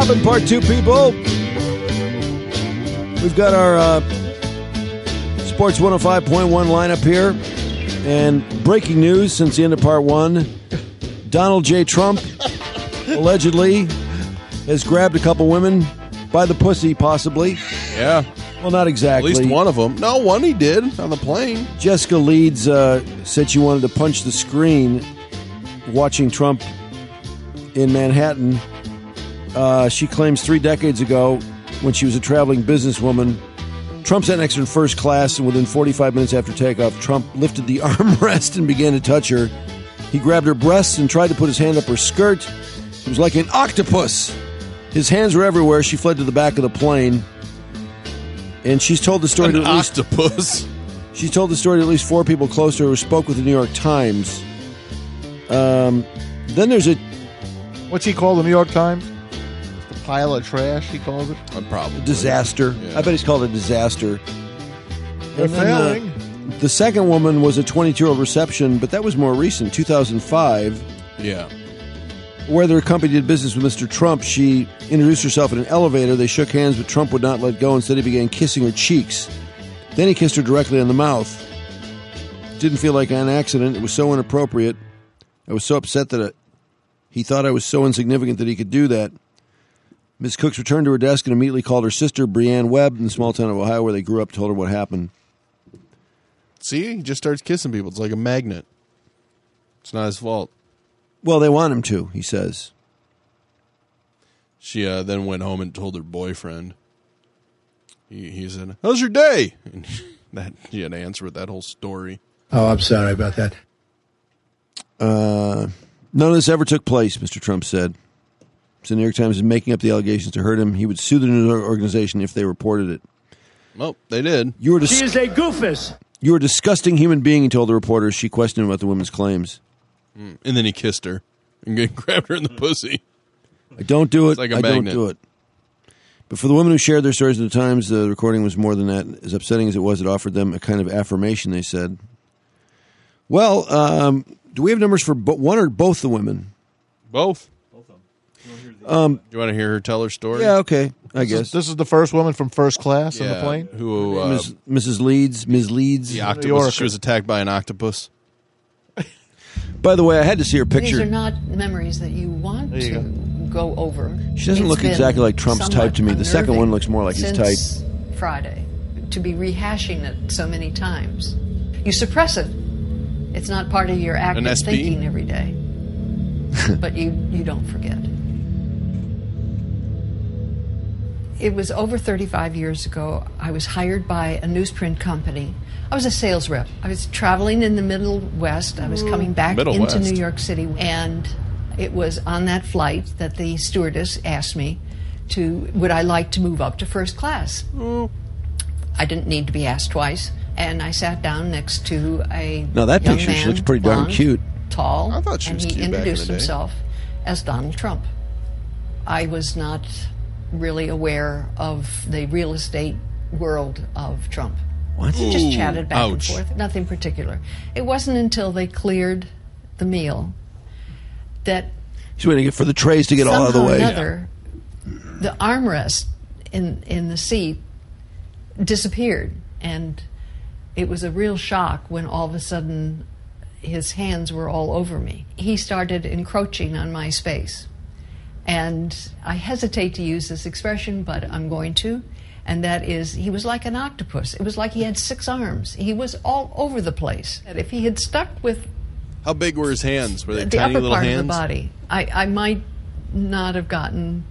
Robin, part 2, people. We've got our Sports 105.1 lineup here. And breaking news since the end of part 1, Donald J. Trump allegedly has grabbed a couple women by the pussy, possibly. Yeah. Well, not exactly. At least one of them. No, one he did on the plane. Jessica Leeds said she wanted to punch the screen watching Trump in Manhattan. She claims 3 decades ago, when she was a traveling businesswoman, Trump sat next to her in first class, and within 45 minutes after takeoff, Trump lifted the armrest and began to touch her. He grabbed her breasts and tried to put his hand up her skirt. He was like an octopus. His hands were everywhere. She fled to the back of the plane. And she's told the story to at least... octopus? She's told the story to at least 4 people close to her who spoke with the New York Times. Then there's a... What's he called, the New York Times? The pile of trash, he calls it? Probably. Disaster. Yeah. I bet he's called a disaster. They're failing. The second woman was a 22-year-old reception, but that was more recent, 2005. Yeah. Where their company did business with Mr. Trump, she introduced herself in an elevator. They shook hands, but Trump would not let go. Instead, he began kissing her cheeks. Then he kissed her directly on the mouth. Didn't feel like an accident. It was so inappropriate. I was so upset that he thought I was so insignificant that he could do that. Ms. Cooks returned to her desk and immediately called her sister, Brianne Webb, in the small town of Ohio where they grew up, told her what happened. See? He just starts kissing people. It's like a magnet. It's not his fault. Well, they want him to, he says. She then went home and told her boyfriend. He said, "How's your day?" And he had to answer with that whole story. Oh, I'm sorry about that. None of this ever took place, Mr. Trump said. So the New York Times is making up the allegations to hurt him. He would sue the news organization if they reported it. Well, they did. She is a goofus. You're a disgusting human being, he told the reporters. She questioned him about the woman's claims. And then he kissed her and grabbed her in the pussy. I don't do it. It's like a I magnet. don't do it. But for the women who shared their stories at the Times, the recording was more than that. As upsetting as it was, it offered them a kind of affirmation, they said. Well, do we have numbers for one or both the women? Both. Do you want to hear her tell her story? Yeah, okay, I guess. This is the first woman from first class on the plane? Who, Mrs. Leeds. Ms. Leeds. The octopus. She was attacked by an octopus. By the way, I had to see her picture. These are not memories that you want to go over. She doesn't look exactly like Trump's type to me. The second one looks more like his type. Since Friday, to be rehashing it so many times. You suppress it. It's not part of your active thinking every day. But you don't forget. It was over 35 years ago. I was hired by a newsprint company. I was a sales rep. I was traveling in the Middle West. I was coming back into New York City. And it was on that flight that the stewardess asked me would I like to move up to first class? I didn't need to be asked twice. And I sat down next to a Now that young picture, man, she looks pretty darn blonde, cute. Tall. I thought she was and he cute back in the introduced day. himself as Donald Trump. I was not really aware of the real estate world of Trump. What? We just chatted back and ouch. forth, nothing particular. It wasn't until they cleared the meal that She's waiting for the trays to get all out of the way. somehow or another, the armrest in the seat disappeared. And it was a real shock when all of a sudden his hands were all over me. He started encroaching on my space. And I hesitate to use this expression, but I'm going to. And that is, he was like an octopus. It was like he had 6 arms. He was all over the place. And if he had stuck with How big were his hands? Were they the tiny upper little part hands? of the body, I might not have gotten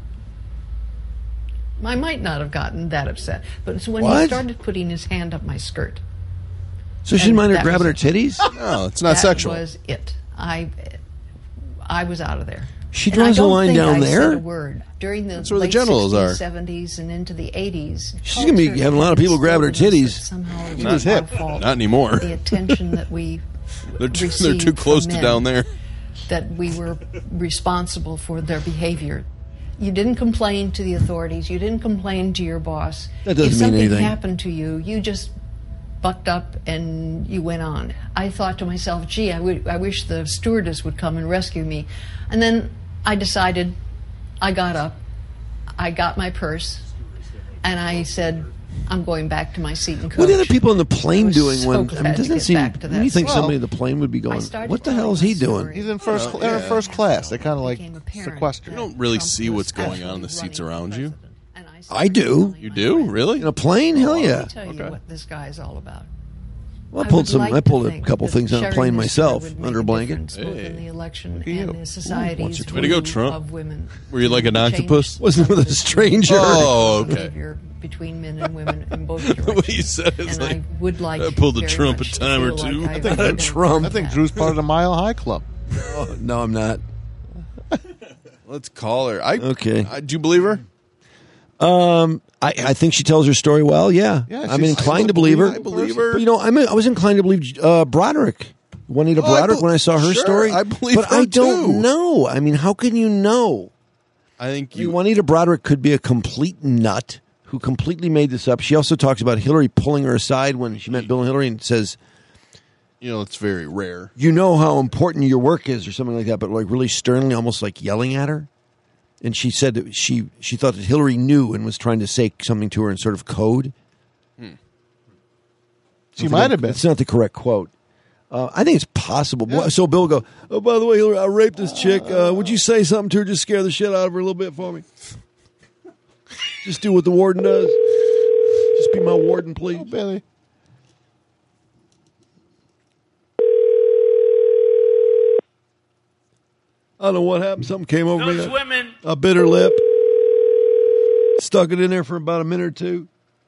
that upset. But it's when he What? started putting his hand up my skirt. So she didn't And mind her that grabbing her was it. titties? No, it's not sexual. That was it. I was out of there. She And I draws the don't line think down I there? said a word. During the That's where the late genitals 60s, are. 70s, and into the 80s. She's gonna be culture having a lot of people grabbing her instilled in us titties. that somehow it Not was our hip. fault. Not anymore. The attention that we They're too received close from to men, down there. that we were responsible for their behavior. You didn't complain to the authorities. You didn't complain to your boss. That doesn't if mean something anything. happened to you, you just bucked up and you went on. I thought to myself, gee, I wish the stewardess would come and rescue me. And then I decided, I got up, I got my purse, and I said, I'm going back to my seat and coach. What are the other people on the plane was doing so when? glad I mean, to doesn't it get seem? back to When you that think seat. somebody in the plane would be going, started "What the hell is he telling my doing?" story. He's in first. They're in first class. They kind of like Became apparent sequestered. You that don't really Trump see was what's going on in the actually seats running around for you. president. And I I do. started You telling do? my friends, Really? In a plane? Hell yeah! Let me tell you Okay. what this guy is all about. Well, I I pulled would some. like I to pulled a think couple that things on a sharing plane this story myself would make under a a blanket. difference both in the election you. and the Ooh, society's once or Way to go, view Trump. of women. Were you like an Change octopus? Wasn't with a the stranger. Oh, okay. behavior between men and women in both directions. What you said is and like, I would like I pulled a very Trump much a to time or feel two. like I I've think been Trump. I think that. Drew's part of the Mile High Club. Oh, no, I'm not. Let's call her. Okay. Do you believe her? I think she tells her story well. Yeah, Yeah, I'm she's- inclined to believe her. I believe her. But you know, I was inclined to believe Broderick, Juanita Oh, Broderick, when I saw her sure, story. I believe but her I don't too. know. I mean, how can you know? I think I mean, you. Juanita Broderick could be a complete nut who completely made this up. She also talks about Hillary pulling her aside when she met Bill and Hillary and says, You know, it's very rare. "You know how important your work is," or something like that, but like really sternly, almost like yelling at her. And she said that she thought that Hillary knew and was trying to say something to her in sort of code. She might have been. It's not the correct quote. I think it's possible. So Bill will go, "Oh, by the way, Hillary, I raped this chick. Would you say something to her? Just scare the shit out of her a little bit for me. Just do what the warden does. Just be my warden, please." Oh, Billy. I don't know what happened. Something came over Those me. women. A bitter lip. Stuck it in there for about a minute or two.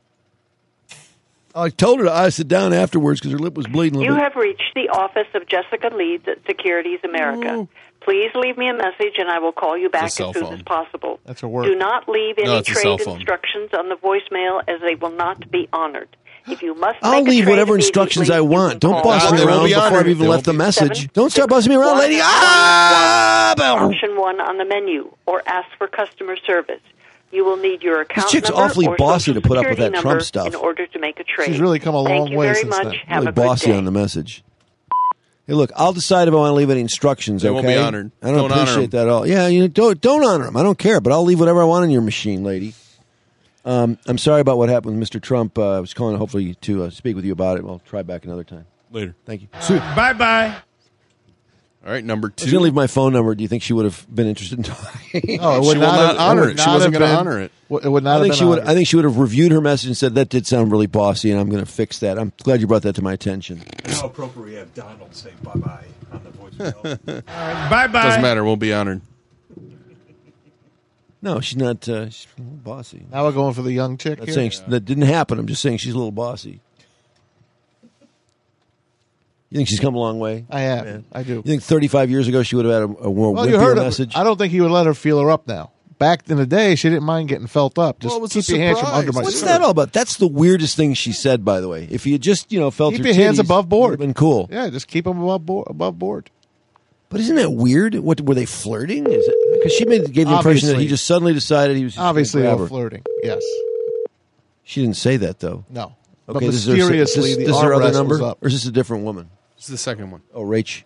I told her to sit down afterwards because her lip was bleeding a You little bit. have reached the office of Jessica Leeds at Securities America. Oh. Please leave me a message and I will call you back as cell soon phone. as possible. That's her work. Do not leave any it's a cell trade phone. instructions on the voicemail as they will not be honored. If you must I'll make a leave trade whatever instructions I immediately, want. you can Don't call boss me They won't around be before honored. I've even They left the won't be- message. Don't start bossing me around, lady. Option 1 on the menu or ask for customer service. You will need your account chick's number awfully or bossy social to put up with security that Trump number stuff. in order to make a trade. She's really come a long Thank you way very since much. then. Have Really a good bossy day. on the message. Hey, look, I'll decide if I want to leave any instructions. They okay, won't be honored. I don't Don't honor appreciate them. that at all. Yeah, don't honor them. I don't care, but I'll leave whatever I want in your machine, lady. I'm sorry about what happened with Mr. Trump. I was calling hopefully to speak with you about it. I'll try back another time. Later. Thank you. Bye-bye. All right, number I was going to 2. leave my phone number. Do you think she would have been interested in talking? Oh, it She would will not not have- honor would it. She not wasn't have gonna been- honor it. It would not I think have she been would. honored. I think she would have reviewed her message and said that did sound really bossy, and I'm going to fix that. I'm glad you brought that to my attention. How appropriate we have Donald say bye-bye on the voicemail. Bye-bye. Doesn't matter. Won't be honored. No, she's not. She's a little bossy. Now we're going for the young chick Not here. saying that didn't happen. I'm just saying she's a little bossy. You think she's come a long way? I am. I do. You think 35 years ago she would have had a more Well, you wimpier heard message? it. I don't think he would let her feel her up now. Back in the day, she didn't mind getting felt up. Just Well, it was keep a your hands from surprise. under my What's shirt. that all about? That's the weirdest thing she said, by the way. If you just, felt Keep her your hands titties, above board. it would have been cool. Yeah, just keep them above board. But isn't that weird? What were they flirting? Is it because she gave the impression that he Obviously. just suddenly decided he was just Obviously, gonna they're grab her. flirting. Yes. She didn't say that though. No. Okay, but this is her- mysteriously, this the is her arm other wrestle number, was up. or is this a different woman? It's the second one. Oh, Rach.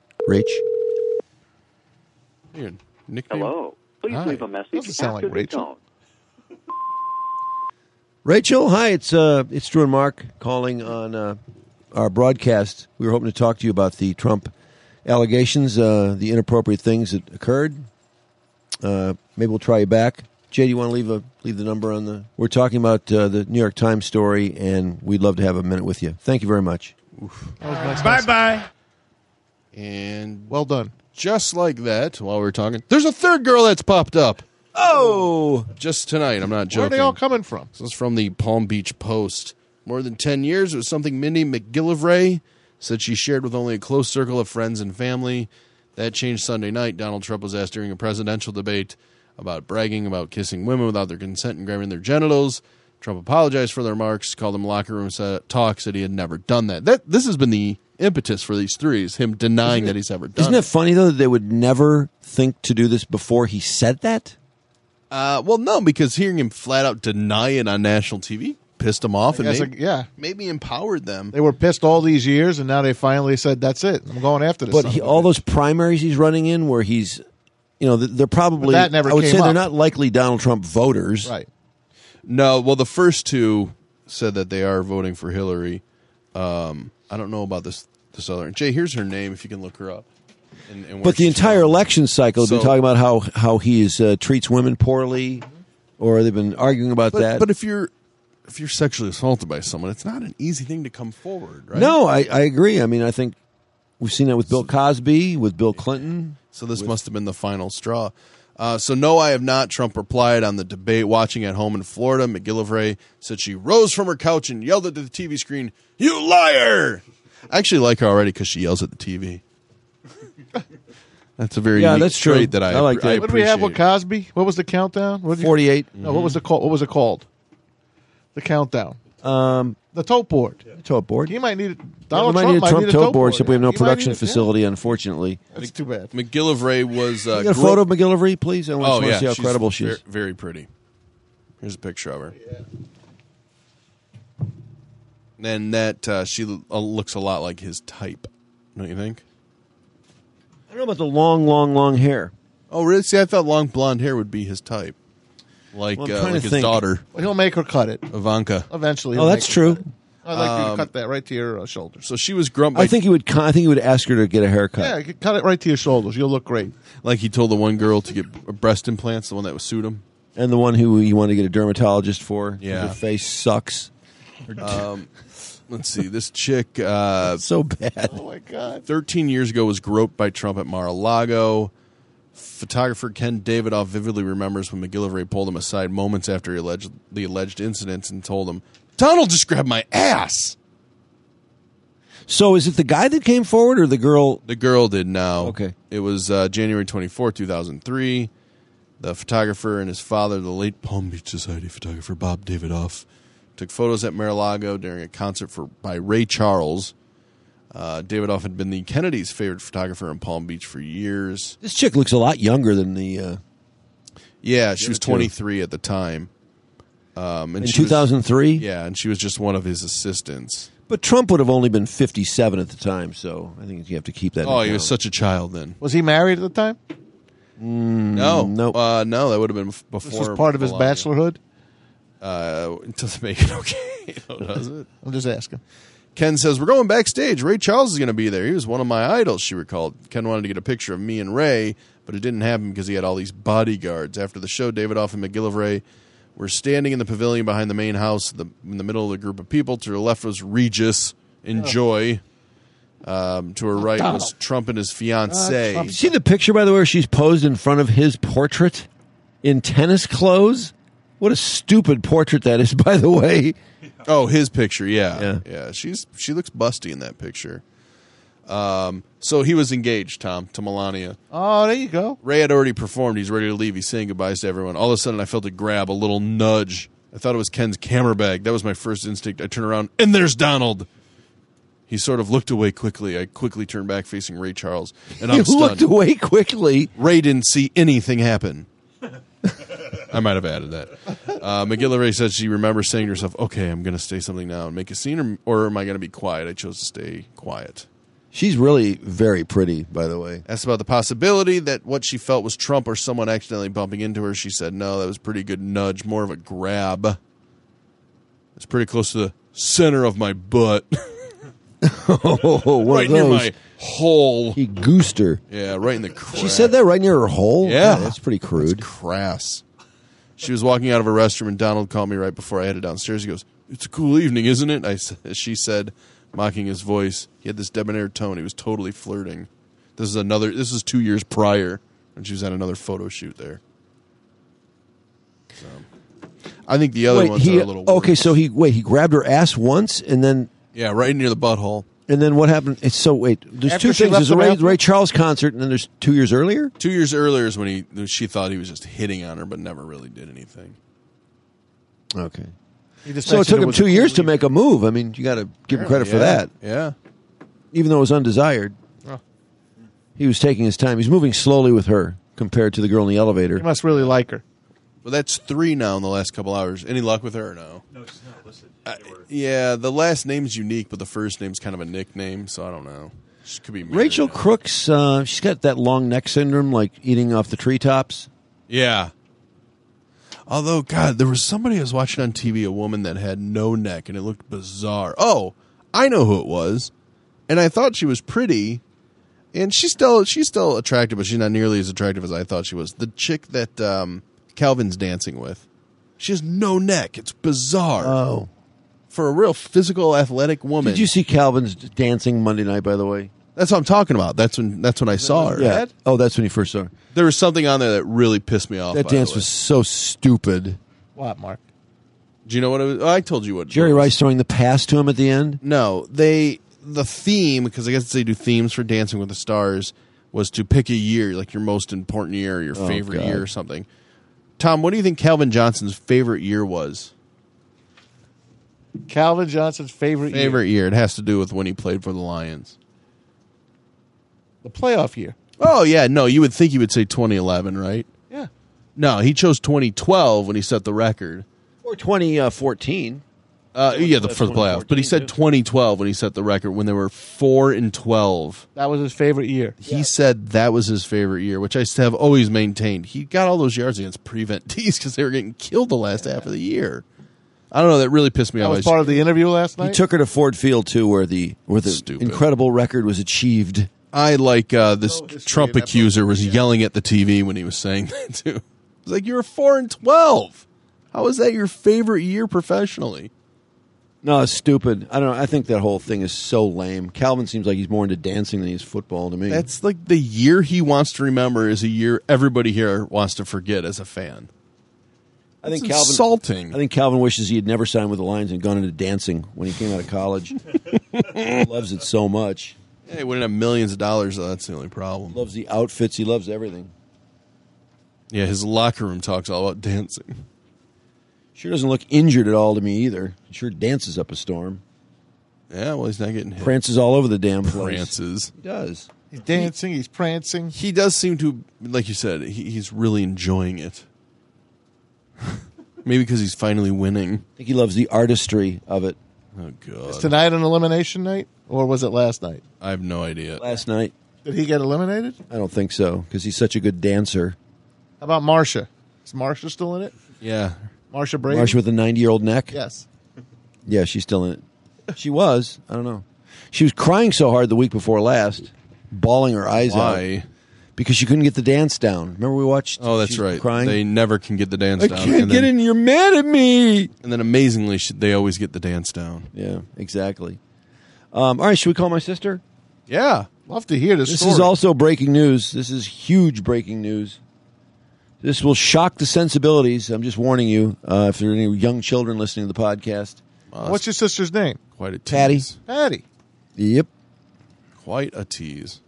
Your nickname? Hello. Please Hi. leave a message Doesn't sound like after the Rachel. tone. Rachel, hi. It's Drew and Mark calling on our broadcast. We were hoping to talk to you about the Trump allegations, the inappropriate things that occurred. Maybe we'll try you back. Jay, do you want to leave the number on the? We're talking about the New York Times story, and we'd love to have a minute with you. Thank you very much. That was nice. Bye-bye. And Well done. just like that, while we were talking, there's a third girl that's popped up Oh, just tonight. I'm not Where are joking. they all coming from? This is from the Palm Beach Post. More than 10 years, it was something Mindy McGillivray said she shared with only a close circle of friends and family. That changed Sunday night. Donald Trump was asked during a presidential debate about bragging about kissing women without their consent and grabbing their genitals. Trump apologized for the remarks, called them locker room talk, said he had never done that. This has been the impetus for these three, is him denying that he's ever done isn't it funny though that they would never think to do this before he said that? Well, no, because hearing him flat out deny it on national TV pissed him off and Yes, maybe, yeah. maybe empowered them. They were pissed all these years, and now they finally said, that's it. I'm going after this. But son of a all bitch." those primaries he's running in, where he's they're probably. But that never I would came say they're up. not likely Donald Trump voters. Right. No, well, the first two said that they are voting for Hillary. I don't know about this other. Jay, here's her name if you can look her up. And where But the she's entire from. election cycle, they've been So- talking about how he treats women poorly, or they've been arguing about that. But if you're sexually assaulted by someone, it's not an easy thing to come forward, right? No, I agree. I mean, I think we've seen that with Bill Cosby, with Bill Clinton. So this must have been the final straw. So no, I have not. Trump replied on the debate watching at home in Florida. McGillivray said she rose from her couch and yelled at the TV screen, "You liar!" I actually like her already because she yells at the TV. That's a very unique that's true. trait that I like that. What did we have with appreciate. Cosby? What was the countdown? 48. No, what was the call? What was it called? The countdown. The tote board. Tote board. He might need it. We Donald might Trump need a might Trump need a tote board, except we have no He might production need it, yeah. facility, unfortunately. That's too bad. McGillivray was. You got a photo of McGillivray, please? I want Oh to yeah, see how she's credible she is. Very pretty. Here's a picture of her. And that she looks a lot like his type, don't you think? I don't know about the long hair. Oh, really? See, I thought long blonde hair would be his type, like, Well, I'm trying to like his think. daughter Well, he'll make her cut it Ivanka. eventually. Oh, he'll that's make her true. cut it. I'd like you to cut that right to your shoulders. So she was grumpy. I think he would. I think he would ask her to get a haircut. Yeah, cut it right to your shoulders. You'll look great. Like he told the one girl to get breast implants, the one that would suit him. And the one who you want to get a dermatologist for. Yeah. Her face sucks. Let's see. This chick, So bad. Oh my God. 13 years ago, was groped by Trump at Mar-a-Lago. Photographer Ken Davidoff vividly remembers when McGillivray pulled him aside moments after the alleged incidents and told him, "Donald just grabbed my ass." So is it the guy that came forward or the girl? The girl did now. Okay. It was January 24, 2003. The photographer and his father, the late Palm Beach Society photographer Bob Davidoff, took photos at Mar-a-Lago during a concert by Ray Charles. Davidoff had been the Kennedys' favorite photographer in Palm Beach for years. This chick looks a lot younger than the. Yeah, she was other two. 23 at the time. And In she was- 2003? yeah, and she was just one of his assistants. But Trump would have only been 57 at the time, so I think you have to keep that in Oh, he account. was such a child then. Was he married at the time? No. nope. No, that would have been before. This was part of his Melania. bachelorhood? It doesn't make it okay, though, does it? I'm just asking. Ken says, "We're going backstage. Ray Charles is going to be there. He was one of my idols," she recalled. Ken wanted to get a picture of me and Ray, but it didn't happen because he had all these bodyguards. After the show, Davidoff and McGillivray were standing in the pavilion behind the main house in the middle of the group of people. To her left was Regis and Joy. To her right was Trump and his fiancée. You see the picture, by the way, where she's posed in front of his portrait in tennis clothes? What a stupid portrait that is, by the way. Oh, his picture, yeah. She looks busty in that picture. So he was engaged, Tom, to Melania. Oh, there you go. Ray had already performed. He's ready to leave. He's saying goodbyes to everyone. All of a sudden, I felt a grab, a little nudge. I thought it was Ken's camera bag. That was my first instinct. I turn around, and there's Donald. He sort of looked away quickly. I quickly turned back, facing Ray Charles, and I'm You stunned. looked away quickly. Ray didn't see anything happen. I might have added that. McGillivray said she remembers saying to herself, "Okay, I'm going to say something now and make a scene, or am I going to be quiet?" I chose to stay quiet. She's really very pretty, by the way. Asked about the possibility that what she felt was Trump or someone accidentally bumping into her. She said, "No, that was a pretty good nudge, more of a grab. It's pretty close to the center of my butt." Oh, one Right of near those. my hole. He goosed her. Yeah, right in the crack. She said that right near her hole? Yeah. That's pretty crude. Crass. She was walking out of a restroom, and Donald called me right before I headed downstairs. He goes, "It's a cool evening, isn't it?" She said, mocking his voice. He had this debonair tone. He was totally flirting. This is 2 years prior, and she was at another photo shoot there. So, I think the other ones are a little okay, worse. so he grabbed her ass once, and then Yeah, right near the butthole. what happened? It's so wait. There's After two she things. left There's a the Ray, bathroom? Ray Charles concert, and then there's 2 years earlier. 2 years earlier is when she thought he was just hitting on her, but never really did anything. Okay. He just So it mentioned took him was 2 a years cool to make a move. I mean, you got to give him credit for that, Yeah. even though it was undesired. Oh. He was taking his time. He's moving slowly with her compared to the girl in the elevator. He must really like her. Well, that's 3 now in the last couple hours. Any luck with her or no? No, she's not listed. Yeah, the last name's unique, but the first name's kind of a nickname, so I don't know. She could be married Rachel now. Crooks, she's got that long neck syndrome, like eating off the treetops. Yeah. Although, God, there was somebody I was watching on TV, a woman that had no neck, and it looked bizarre. Oh, I know who it was, and I thought she was pretty, and she's still attractive, but she's not nearly as attractive as I thought she was. The chick that Calvin's dancing with, she has no neck. It's bizarre. Oh. For a real physical, athletic woman. Did you see Calvin's dancing Monday night, by the way? That's what I'm talking about. That's when I saw her. Yeah. Oh, that's when you first saw her. There was something on there that really pissed me off. That by the dance way. was so stupid. What, Mark? Do you know what it was? Oh, I told you what. Jerry it was. Rice throwing the pass to him at the end. No, the theme, because I guess they do themes for Dancing with the Stars, was to pick a year, like your most important year, or your favorite God. year, or something. Tom, what do you think Calvin Johnson's favorite year was? Calvin Johnson's favorite year. It has to do with when he played for the Lions. The playoff year. Oh yeah, no, you would think he would say 2011, right? Yeah. No, he chose 2012 when he set the record. Or 2014. For the playoff. But he said 2012 when he set the record when they were 4-12. That was his favorite year. He said that was his favorite year, which I have always maintained. He got all those yards against Prevent Tees because they were getting killed the last half of the year. I don't know. That really pissed me That off. was part of the interview last He night. took her to Ford Field, too, where the Stupid. incredible record was achieved. I like this history Trump in that accuser was yelling at the TV when he was saying that, too. It was like, you're 4-12. How is that your favorite year professionally? No, it's stupid. I don't know. I think that whole thing is so lame. Calvin seems like he's more into dancing than he's football to me. That's like the year he wants to remember is a year everybody here wants to forget as a fan. I think It's Calvin insulting. I think Calvin wishes he had never signed with the Lions and gone into dancing when he came out of college. He loves it so much. Hey, he wouldn't have millions of dollars, though. That's the only problem. Loves the outfits. He loves everything. Yeah, his locker room talks all about dancing. Sure doesn't look injured at all to me either. He sure dances up a storm. Yeah, well, he's not getting hit. Prances all over the damn place. Prances. He does. He's dancing. He's prancing. He does seem to, like you said, he's really enjoying it. Maybe because he's finally winning. I think he loves the artistry of it. Oh, God. Is tonight an elimination night, or was it last night? I have no idea. Last night, Did he get eliminated? I don't think so because he's such a good dancer. How about Marsha? Is Marsha still in it? Yeah. Marsha Brady? Marsha with a 90-year-old neck. Yes. Yeah, she's still in it. She was. I don't know. She was crying so hard the week before last, bawling her eyes out Why? because she couldn't get the dance down. Remember we watched? Oh, that's she was right. Crying. They never can get the dance I down. can't and get then, in. You're mad at me. And then amazingly, they always get the dance down. Yeah, exactly. All right, should we call my sister? Yeah. Love to hear this This story. is also breaking news. This is huge breaking news. This will shock the sensibilities. I'm just warning you if there are any young children listening to the podcast. What's your sister's name? Quite a Patty. tease. Patty. Yep. Quite a tease.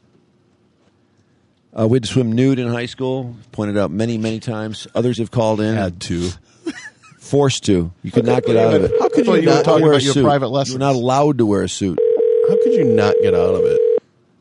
We had to swim nude in high school. Pointed out many, many times. Others have called in. Had to. Forced to. You could not get out of it. How could you were not talking wear about a your suit. private lessons? You're not allowed to wear a suit. How could you not get out of it?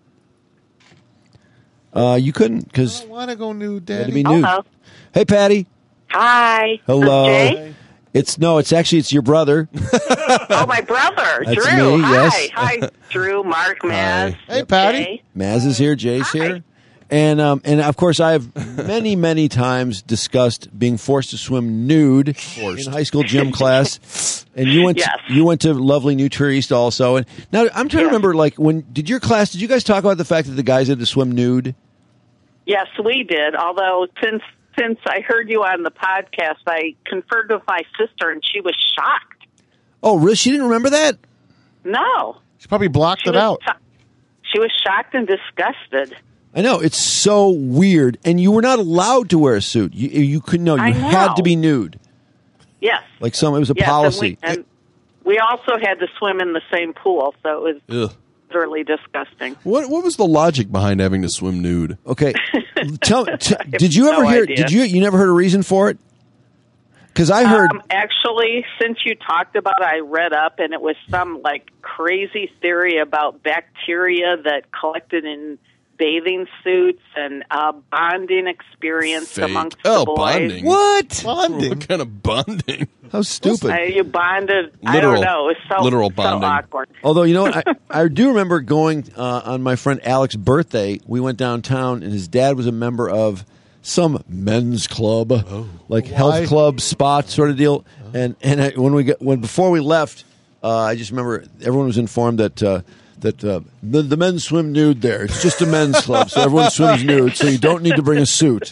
You couldn't I because don't want to go nude, you had to Daddy. be nude. Hello. Hey, Patty. Hi. Hello. Jay? It's your brother. Oh, my brother, That's Drew. me, Hi. yes. Hi, Drew, Mark, Maz. Hey, Patty. Jay. Maz is here. Jay's Hi. here. And of course, I've many, many times discussed being forced to swim nude in high school gym class. And you went, Yes. you went to lovely New Trier East also. And now I'm trying to remember, like, did you guys talk about the fact that the guys had to swim nude? Yes, we did. Although since I heard you on the podcast, I conferred with my sister, and she was shocked. Oh, really? She didn't remember that? No, She probably blocked she it was out. she was shocked and disgusted. I know. It's so weird. And you were not allowed to wear a suit. You couldn't know. You I had know. to be nude. Yes, Like it was a yes, policy. and we also had to swim in the same pool, so it was Ugh. literally disgusting. What was the logic behind having to swim nude? Okay. Did you ever no hear, idea. you never heard a reason for it? Because I heard, Actually, since you talked about it, I read up, and it was some like crazy theory about bacteria that collected in bathing suits and bonding experience Fake. amongst the boys. Bonding. What? Bonding. What kind of bonding? How stupid. You bonded. I don't know. It was Literal bonding. so awkward. Although, you know what? I do remember going on my friend Alex's birthday. We went downtown, and his dad was a member of some men's club, like health club, spot sort of deal. And before we left, I just remember everyone was informed that the men swim nude there. It's just a men's club, so everyone swims nude, so you don't need to bring a suit.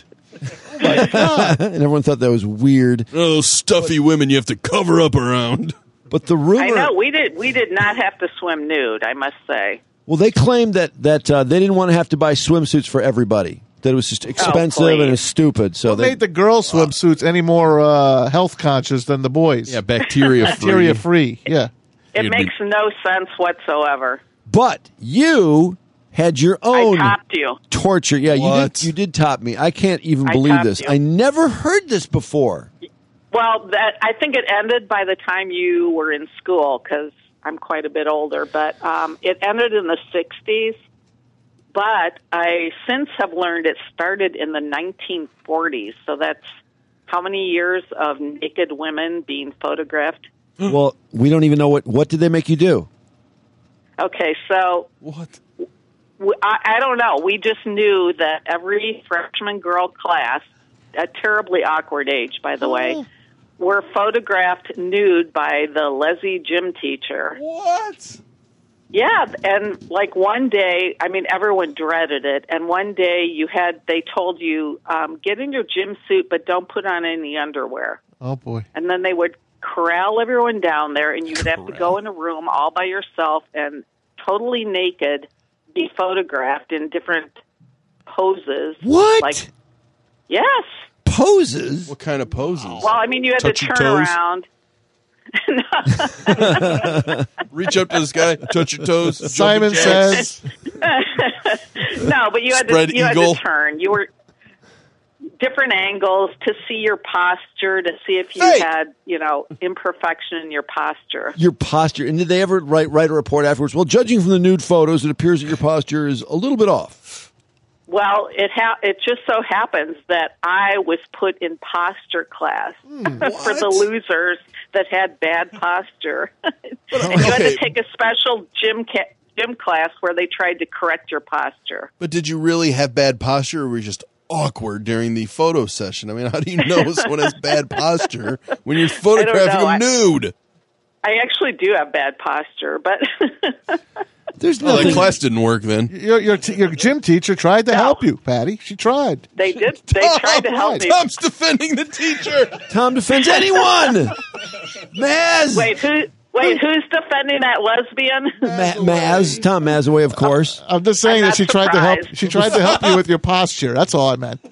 And everyone thought that was weird. Oh, those stuffy women you have to cover up around. But the rumor, I know we did not have to swim nude. I must say. well, they claimed that they didn't want to have to buy swimsuits for everybody. That it was just expensive and it was stupid. So What made the girls' swimsuits any more health conscious than the boys? Yeah, bacteria free. Bacteria free. Yeah. It You'd makes no sense whatsoever. But you had your own I topped you. torture. Yeah, What? you did top me. I can't even I believe topped this. you. I never heard this before. Well, I think it ended by the time you were in school because I'm quite a bit older. But it ended in the 60s. But I since have learned it started in the 1940s. So that's how many years of naked women being photographed? Well, we don't even know what did they make you do? Okay, so What? I don't know. We just knew that every freshman girl class, a terribly awkward age, by the way, were photographed nude by the Leslie gym teacher. What? Yeah, and like one day, I mean, everyone dreaded it. And one day they told you, get in your gym suit, but don't put on any underwear. Oh, boy. And then they would corral everyone down there, and you would have to go in a room all by yourself and totally naked be photographed in different poses. What? Like, yes. Poses? What kind of poses? Well, I mean, you had Touch to your turn toes? around. Reach up to this guy, touch your toes. Simon jumping jacks. says, No, but you had Spread to eagle. turn. You were different angles to see your posture, to see if you Hey! had, imperfection in your posture. Your posture. And did they ever write a report afterwards? Well, judging from the nude photos, it appears that your posture is a little bit off. Well, it just so happens that I was put in posture class for the losers that had bad posture. And you had to take a special gym class where they tried to correct your posture. But did you really have bad posture, or were you just awkward during the photo session? I mean, how do you know someone has bad posture when you're photographing them nude? I actually do have bad posture, but There's Well, nothing. that class didn't work then. your gym teacher tried to help you, Patty. She tried. they did. They tried to help me. Tom's defending the teacher. Tom defends anyone. Maz. Wait, who's defending that lesbian? Maz. Tom Mazaway, of course. I'm just saying I'm that not she tried to help. surprised. She tried to help you with your posture. That's all I meant.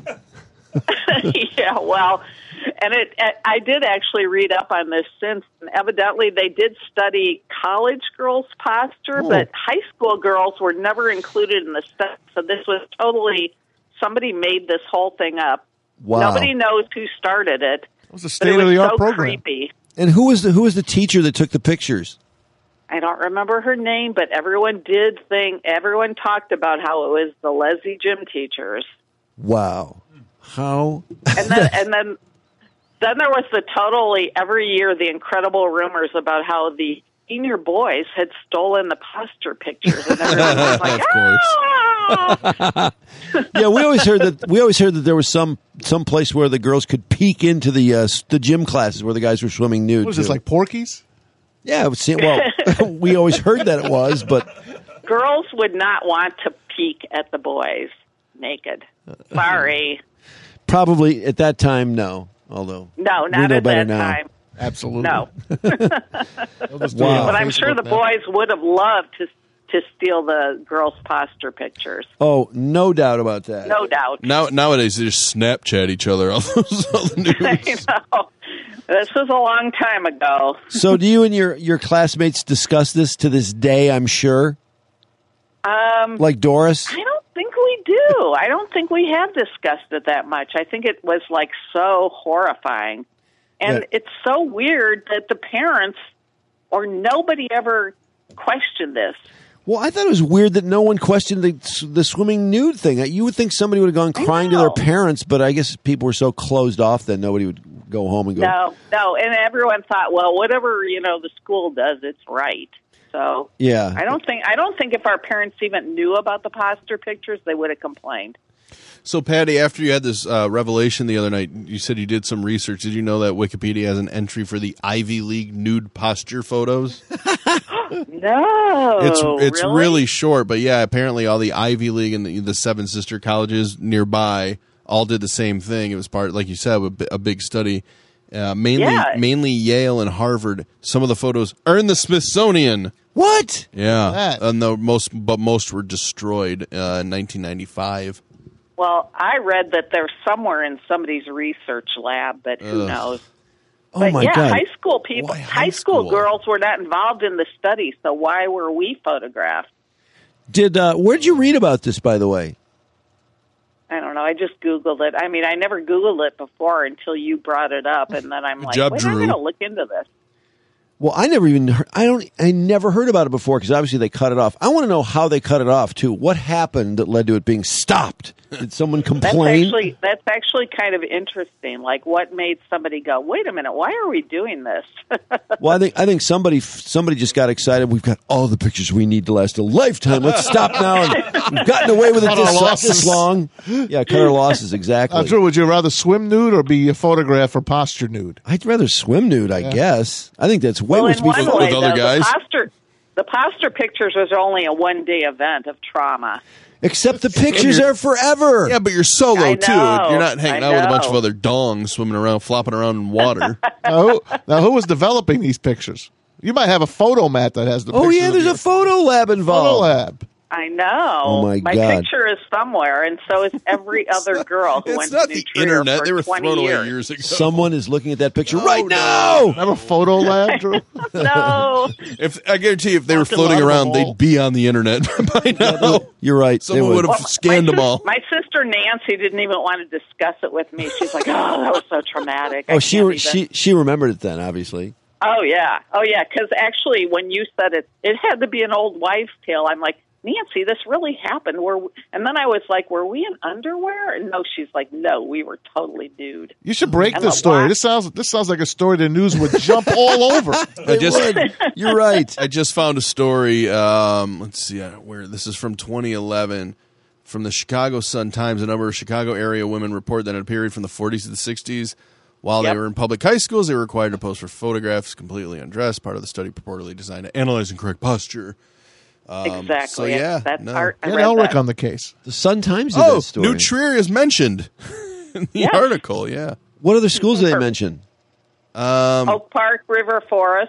Yeah, well, and I did actually read up on this since. And evidently, they did study college girls' posture, but high school girls were never included in the study. So this was totally somebody made this whole thing up. Wow. Nobody knows who started it. It was a But it was state-of-the-art so program. creepy. And who was the teacher that took the pictures? I don't remember her name, but everyone talked about how it was the Leslie gym teachers. Wow. How? And then there was every year the incredible rumors about how the senior boys had stolen the posture pictures, and everyone was like, Of course. "Ah!" Yeah, we always heard that there was some place where the girls could peek into the gym classes where the guys were swimming nude. What was this, too. like Porky's? Yeah, we always heard that it was, but Girls would not want to peek at the boys naked. Sorry. probably at that time, no. Although No, we not know at better that now. time. Absolutely. No. Wow. But I'm sure the boys would have loved to steal the girls' posture pictures. Oh, no doubt about that. No doubt. Nowadays, they just Snapchat each other all the news. I know. This was a long time ago. So, do you and your classmates discuss this to this day? I'm sure. Like Doris. I don't think we do. I don't think we have discussed it that much. I think it was like so horrifying. And Yeah. it's so weird that the parents or nobody ever questioned this. Well, I thought it was weird that no one questioned the swimming nude thing. You would think somebody would have gone crying to their parents, but I guess people were so closed off that nobody would go home and go. No, and everyone thought, well, whatever the school does, it's right. So yeah, I don't think if our parents even knew about the poster pictures, they would have complained. So, Patty, after you had this revelation the other night, you said you did some research. Did you know that Wikipedia has an entry for the Ivy League nude posture photos? No, it's really short, but yeah, apparently all the Ivy League and the seven sister colleges nearby all did the same thing. It was part, like you said, a big study. Mainly Yale and Harvard. Some of the photos are in the Smithsonian. What? Yeah, and most were destroyed in 1995. Well, I read that they're somewhere in somebody's research lab, but who knows? Oh but my God! High school people, Why high school girls were not involved in the study, so why were we photographed? Where'd you read about this, by the way? I don't know. I just Googled it. I mean, I never Googled it before until you brought it up, and then I'm like, wait, I'm going to look into this. Well, I never heard about it before because obviously they cut it off. I want to know how they cut it off too. What happened that led to it being stopped? Did someone complain? That's actually kind of interesting. Like, what made somebody go, "Wait a minute, why are we doing this?" Well, I think somebody just got excited. We've got all the pictures we need to last a lifetime. Let's stop now. And we've gotten away with it this long. Yeah, cut our losses exactly. Drew, would you rather swim nude or be a photograph for posture nude? I'd rather swim nude. I guess. I think that's way worse. In one way, with other guys. The posture pictures was only a one-day event of trauma. Except the pictures are forever. Yeah, but you're solo, too. You're not hanging out with a bunch of other dongs swimming around, flopping around in water. Now, who was developing these pictures? You might have a photo mat that has the pictures. Oh, yeah, there's a photo lab involved. Photo lab. I know. Oh, my God. My picture is somewhere, and so is every other girl who went to New the internet. For they were 20 thrown years. away years ago. Someone is looking at that picture right now. Have a photo lab, Drew? No. I guarantee you, if they were floating around, they'd be on the internet by now. You're right. Someone would have scanned them all. My sister Nancy didn't even want to discuss it with me. She's like, "Oh, that was so traumatic." Oh, she remembered it then, obviously. Oh yeah. Because actually, when you said it had to be an old wives' tale. I'm like, Nancy, this really happened. And then I was like, were we in underwear? And no, she's like, no, we were totally nude. You should break this story. This sounds like a story the news would jump all over. You're right. I just found a story. Let's see where this is from 2011 from the Chicago Sun-Times. A number of Chicago area women report that in a period from the 40s to the 60s, while they were in public high schools, they were required to pose for photographs completely undressed. Part of the study purportedly designed to analyze incorrect posture. Exactly. So yeah, that's part. Get Elric on the case. The Sun-Times did that story. New Trier is mentioned in the article. Yeah. What other schools did they mention? Oak Park, River Forest.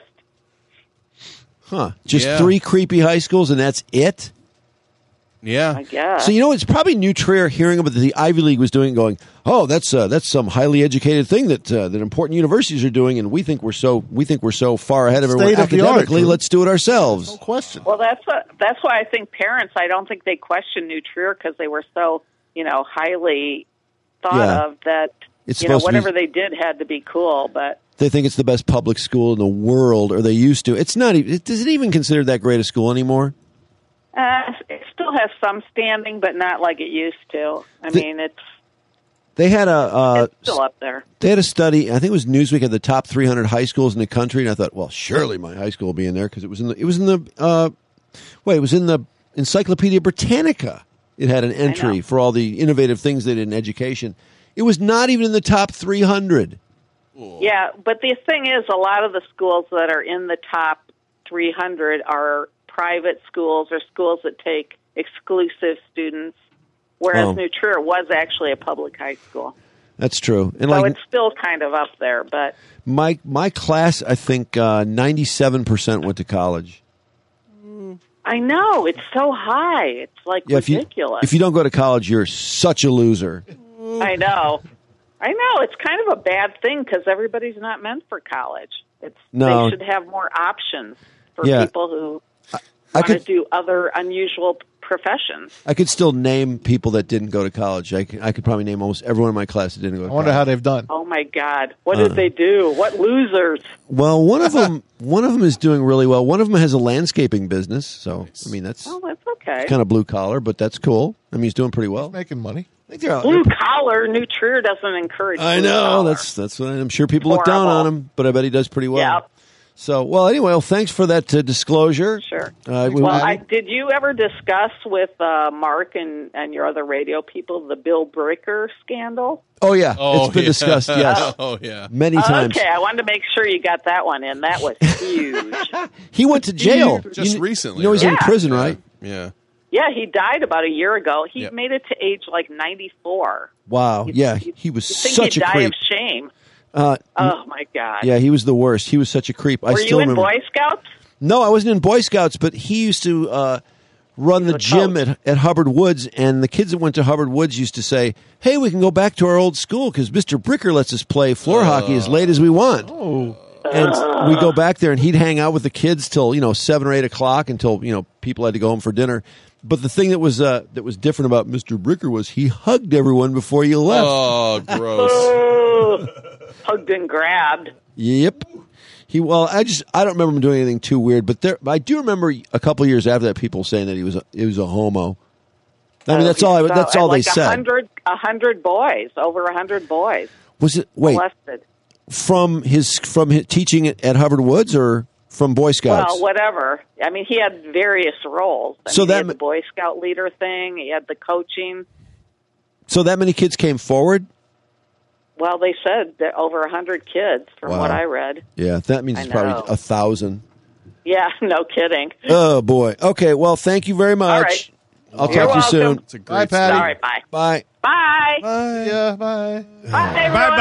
Huh? Just 3 creepy high schools, and that's it. Yeah. I guess. So it's probably New Trier hearing about the Ivy League was doing, going, "Oh, that's some highly educated thing that important universities are doing, and we think we're so far ahead of everyone academically. Let's do it ourselves." No question. Well, that's why I think parents. I don't think they questioned New Trier because they were so highly thought of that. It's whatever they did had to be cool, but. They think it's the best public school in the world, or they used to. It's not. Is it even considered that great a school anymore? It still has some standing, but not like it used to. They had it's still up there. They had a study. I think it was Newsweek had the top 300 high schools in the country, and I thought, well, surely my high school will be in there because it was in the Encyclopedia Britannica. It had an entry for all the innovative things they did in education. It was not even in the top 300. Yeah, but the thing is, a lot of the schools that are in the top 300 are private schools or schools that take exclusive students, whereas New Trier was actually a public high school. That's true. And so it's still kind of up there. But my class, I think 97% went to college. I know. It's so high. It's like ridiculous. If you don't go to college, you're such a loser. I know. It's kind of a bad thing because everybody's not meant for college. They should have more options for people who want to do other unusual professions. I could still name people that didn't go to college. I could probably name almost everyone in my class that didn't go to I college. wonder how they've done. Oh my God! What did they do? What losers? Well, one of them is doing really well. One of them has a landscaping business, so I mean that's Oh, that's okay. kind of blue collar, but that's cool. I mean, he's doing pretty well. Making money. I think they're Blue collar. New Trier doesn't encourage. I blue know collar. that's what I'm sure people look down Horrible. on him, but I bet he does pretty well. Yep. So, well, anyway, thanks for that disclosure. Sure. We- Well, did you ever discuss with Mark and your other radio people the Bill Bricker scandal? oh yeah, Oh, it's been yeah. discussed. Yes, Oh, yeah. many times. Okay, I wanted to make sure you got that one in. That was huge. He went to jail Just recently, You know, he's in right? prison, right? Yeah. Yeah, he died about a year ago. He Yep. made it to age like 94. Wow. Yeah, You- he was you think such he'd a die creep. of shame. Uh, Oh my God! yeah, he was the worst. He was such a creep. I Were still you in remember. Boy Scouts? No, I wasn't in Boy Scouts, but he used to run the a gym coach. at Hubbard Woods, and the kids that went to Hubbard Woods used to say, "Hey, we can go back to our old school because Mr. Bricker lets us play floor hockey as late as we want." Oh, And we go back there, and he'd hang out with the kids till 7 or 8 o'clock until people had to go home for dinner. But the thing that was different about Mr. Bricker was he hugged everyone before you left. Oh, gross. Oh, hugged and grabbed. Yep. I don't remember him doing anything too weird, but I do remember a couple of years after that people saying that he was a homo. I mean, that's all they like said. 100 boys, over 100 boys Was it molested. from his teaching at Hubbard Woods or from Boy Scouts? Well, whatever. I mean, he had various roles. So he that had the Boy Scout leader thing. He had the coaching. So that many kids came forward? Well, they said that over 100 kids, from Wow. what I read. Yeah, that means it's I probably know. 1,000. Yeah, no kidding. Oh boy. Okay. Well, thank you very much. All right. I'll You're talk to you soon. welcome. It's a Bye, great Patty. All right, bye. Bye. Bye. yeah, bye. Bye, everyone.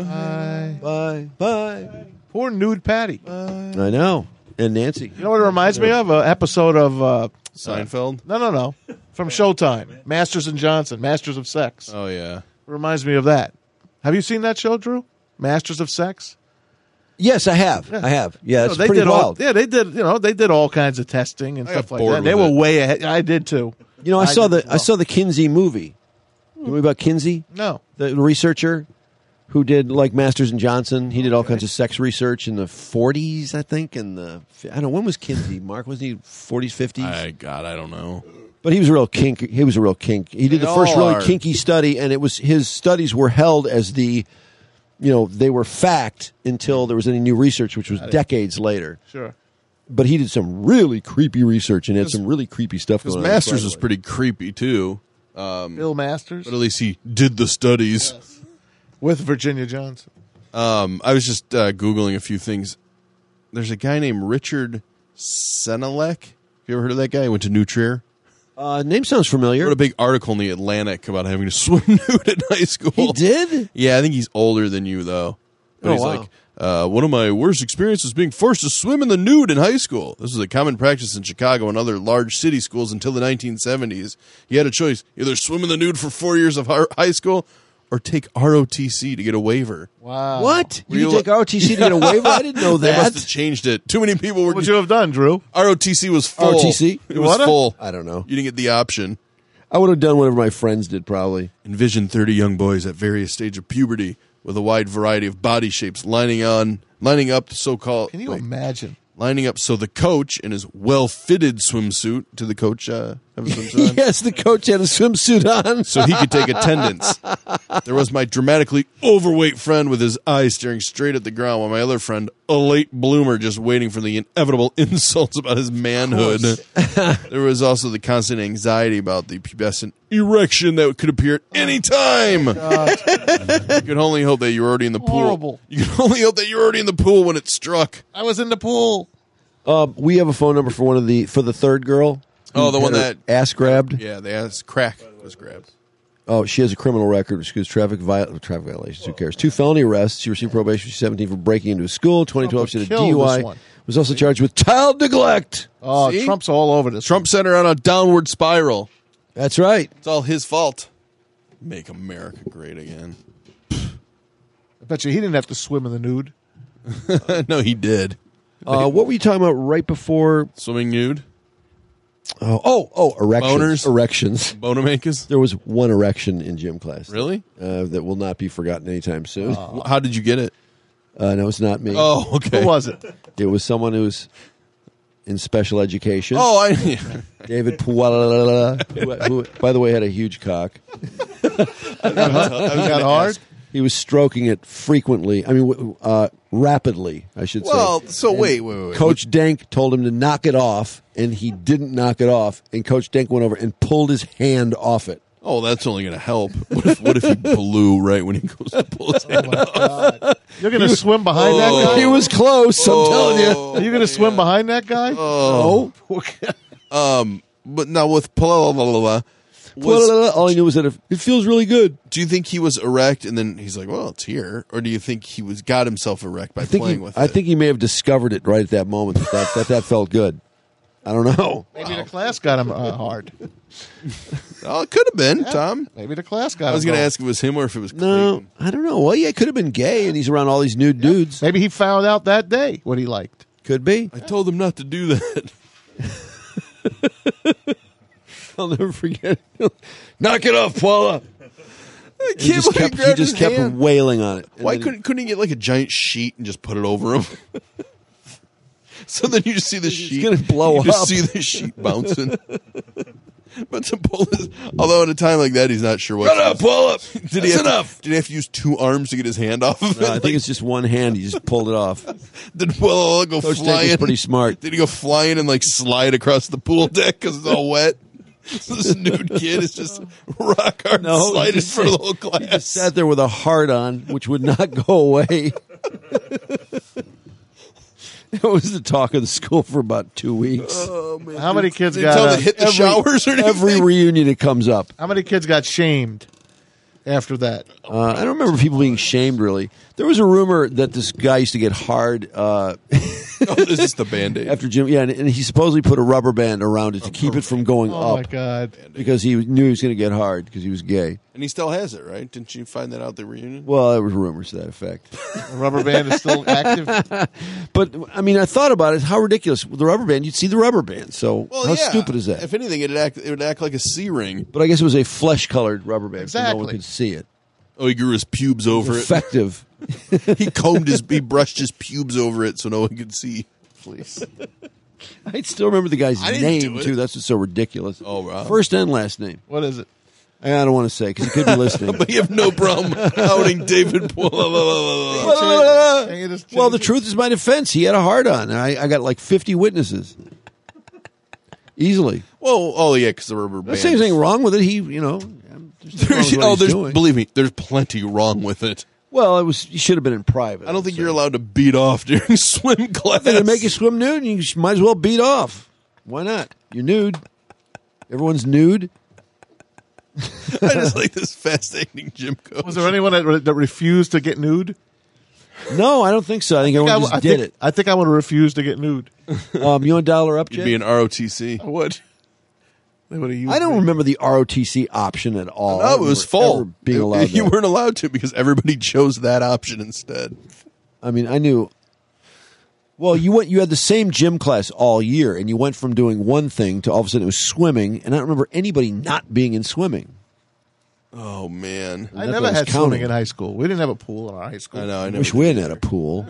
Bye. Bye. Bye. Poor nude Patty. I know. And Nancy. You know what it reminds me of? An episode of Seinfeld? no, from Showtime, Masters and Johnson, Masters of Sex. Oh, yeah. Reminds me of that. Have you seen that show, Drew? Masters of Sex. Yes, I have. I have. Yeah, it's they pretty did wild. they did. They did all kinds of testing and I stuff got like bored that. They with were it. way ahead. I did too. I saw did as well. the Kinsey movie. You know about Kinsey? No. The researcher who did like Masters and Johnson. He did all kinds of sex research in the 40s, I think. I don't know, when was Kinsey? Mark, wasn't he 40s, 50s? I don't know. But he was a real kink. He was a real kink. He did They the first all really are. kinky study, and it was his studies were held as they were fact until there was any new research, which was decades later. Sure. But he did some really creepy research and had some really creepy stuff Because going on. Masters was pretty creepy, too. Bill Masters But at least he did the studies. with Virginia Johnson. I was just Googling a few things. There's a guy named Richard Senelek. You ever heard of that guy? He went to New Trier. Name sounds familiar. Wrote a big article in the Atlantic about having to swim nude in high school. He did? Yeah, I think he's older than you, though. But Oh, he's wow. like, one of my worst experiences being forced to swim in the nude in high school. This was a common practice in Chicago and other large city schools until the 1970s. You had a choice: either swim in the nude for 4 years of high school or take ROTC to get a waiver. Wow. What? You Real- can take ROTC to get a waiver? I didn't know They must have that. changed it. Too many people were. What would you have done, Drew? ROTC was full. ROTC? It was What? full. I don't know. You didn't get the option. I would have done whatever my friends did, probably. Envision 30 young boys at various stages of puberty with a wide variety of body shapes lining up so-called. Can you imagine? Lining up so the coach in his well-fitted swimsuit. Did the coach have a swimsuit on? Yes, the coach had a swimsuit on. So he could take attendance. There was my dramatically overweight friend with his eyes staring straight at the ground, while my other friend, a late bloomer, just waiting for the inevitable insults about his manhood. There was also the constant anxiety about the pubescent erection that could appear at any time. You could only hope that you were already in the pool. Horrible. You could only hope that you were already in the pool when it struck. I was in the pool. We have a phone number for the third girl. Oh, the who one had her that ass grabbed. Yeah, the ass crack was grabbed. Oh, she has a criminal record. She has traffic violations. Who cares? 2 felony arrests. She received probation. She's 17 for breaking into a school. 2012, she had a Trump will kill this DUI. one. Was also charged with child neglect. Oh, See? Trump's all over this. Trump sent her on a downward spiral. That's right. It's all his fault. Make America great again. I bet you he didn't have to swim in the nude. No, he did. What were you talking about right before? Swimming nude? Erections. Boners? Erections. Bonomakers? There was one erection in gym class. Really? That will not be forgotten anytime soon. How did you get it? No, it's not me. Oh, okay. Who was it? It was someone who's in special education. Oh, I David Puala, who, by the way, had a huge cock. Got hard? He was stroking it frequently. I mean, rapidly, I should say. Well, so And wait. Coach Denk told him to knock it off, and he didn't knock it off. And Coach Denk went over and pulled his hand off it. Oh, that's only going to help. What if he blew right when he goes to pull his hand off? You're going to swim behind that guy? He was close, I'm telling you. Are you going to swim behind that guy? No. But now with all I knew was that it feels really good. do you think he was erect and then he's like, well, it's here? Or do you think he got himself erect by playing with it? I think he may have discovered it right at that moment that felt good. I don't know. Maybe the class got him hard. Oh, it could have been, Tom. Maybe the class got him I was going to hard. ask if it was him or if it was No, Clayton. I don't know. Well, yeah, it could have been gay, and he's around all these nude dudes. Maybe he found out that day what he liked. Could be. I told him not to do that. I'll never forget. Knock it off, Paula. I He can't just believe kept, he grabbed his kept hand. wailing on it. And Why then couldn't he get like a giant sheet and just put it over him? So then you just see the sheet. gonna blow you just up. see the sheet bouncing. But to pull his, although at a time like that, he's not sure what. Shut up, Paula. Did he have did he have to use two arms to get his hand off of it? No, I think it's just one hand. He just pulled it off. Did Paula go Coach Denk flying? was pretty smart. Did he go flying and like slide across the pool deck because it's all wet? So this nude kid is just rock hard sliding for the whole class. He just sat there with a heart on, which would not go away. It was the talk of the school for about 2 weeks. Oh, man. How many kids Until got they hit the showers or anything? Every reunion it comes up. How many kids got shamed after that? I don't remember people being shamed, really. There was a rumor that this guy used to get hard Oh, this is the Band-Aid. after gym. Yeah, and he supposedly put a rubber band around it to keep it from going Oh, my up God. because he knew he was going to get hard because he was gay. And he still has it, right? Didn't you find that out at the reunion? Well, there was rumors to that effect. The rubber band is still active? But, I mean, I thought about it. How ridiculous. With the rubber band, you'd see the rubber band. So Well, how yeah. stupid is that? If anything, it would act like a C ring. But I guess it was a flesh-colored rubber band, so no one Exactly. could see it. Oh, he grew his pubes over it. Effective. He brushed his pubes over it so no one could see. Please. I still remember the guy's I didn't name, do it. too. That's what's so ridiculous. Oh, wow. First and last name. What is it? I don't want to say because he could be listening. But you have no problem outing David. Well, the truth is my defense. He had a hard on. I got like 50 witnesses. Easily. Well, oh yeah, because the rubber I'm band. not saying anything wrong with it. He, there's nothing wrong with what he's doing. Believe me, there's plenty wrong with it. Well, he should have been in private. I don't think you're allowed to beat off during swim class. They make you swim nude, and you might as well beat off. Why not? You're nude. Everyone's nude. I just like this fascinating gym coach. Was there anyone that refused to get nude? No, I don't think so. I think everyone just did it. I think I would have refused to get nude. You want $1 up, You'd be Jay? an ROTC. I would. They would have used I don't me. remember the ROTC option at all. No, it was full. Being allowed You that. weren't allowed to because everybody chose that option instead. I mean, I knew. Well, you had the same gym class all year, and you went from doing one thing to all of a sudden it was swimming, and I don't remember anybody not being in swimming. Oh man, I That's never what I was had swimming counting. in high school. We didn't have a pool in our high school. I know. I I never wish we hadn't had a pool.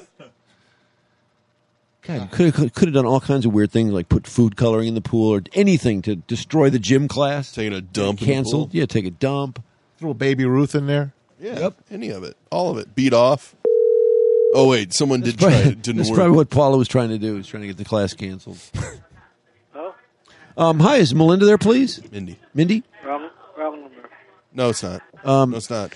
God, could have done all kinds of weird things, like put food coloring in the pool or anything to destroy the gym class. taking a dump. in the Canceled. pool. Yeah, take a dump. Threw a baby Ruth in there. Yeah. Yep. Any of it. All of it. Beat off. Oh wait, someone did try. It didn't That's work. probably what Paula was trying to do. Was trying to get the class canceled. Oh, Hi, is Melinda there, please? Mindy. Mindy? wrong number. No, it's not. No, it's not.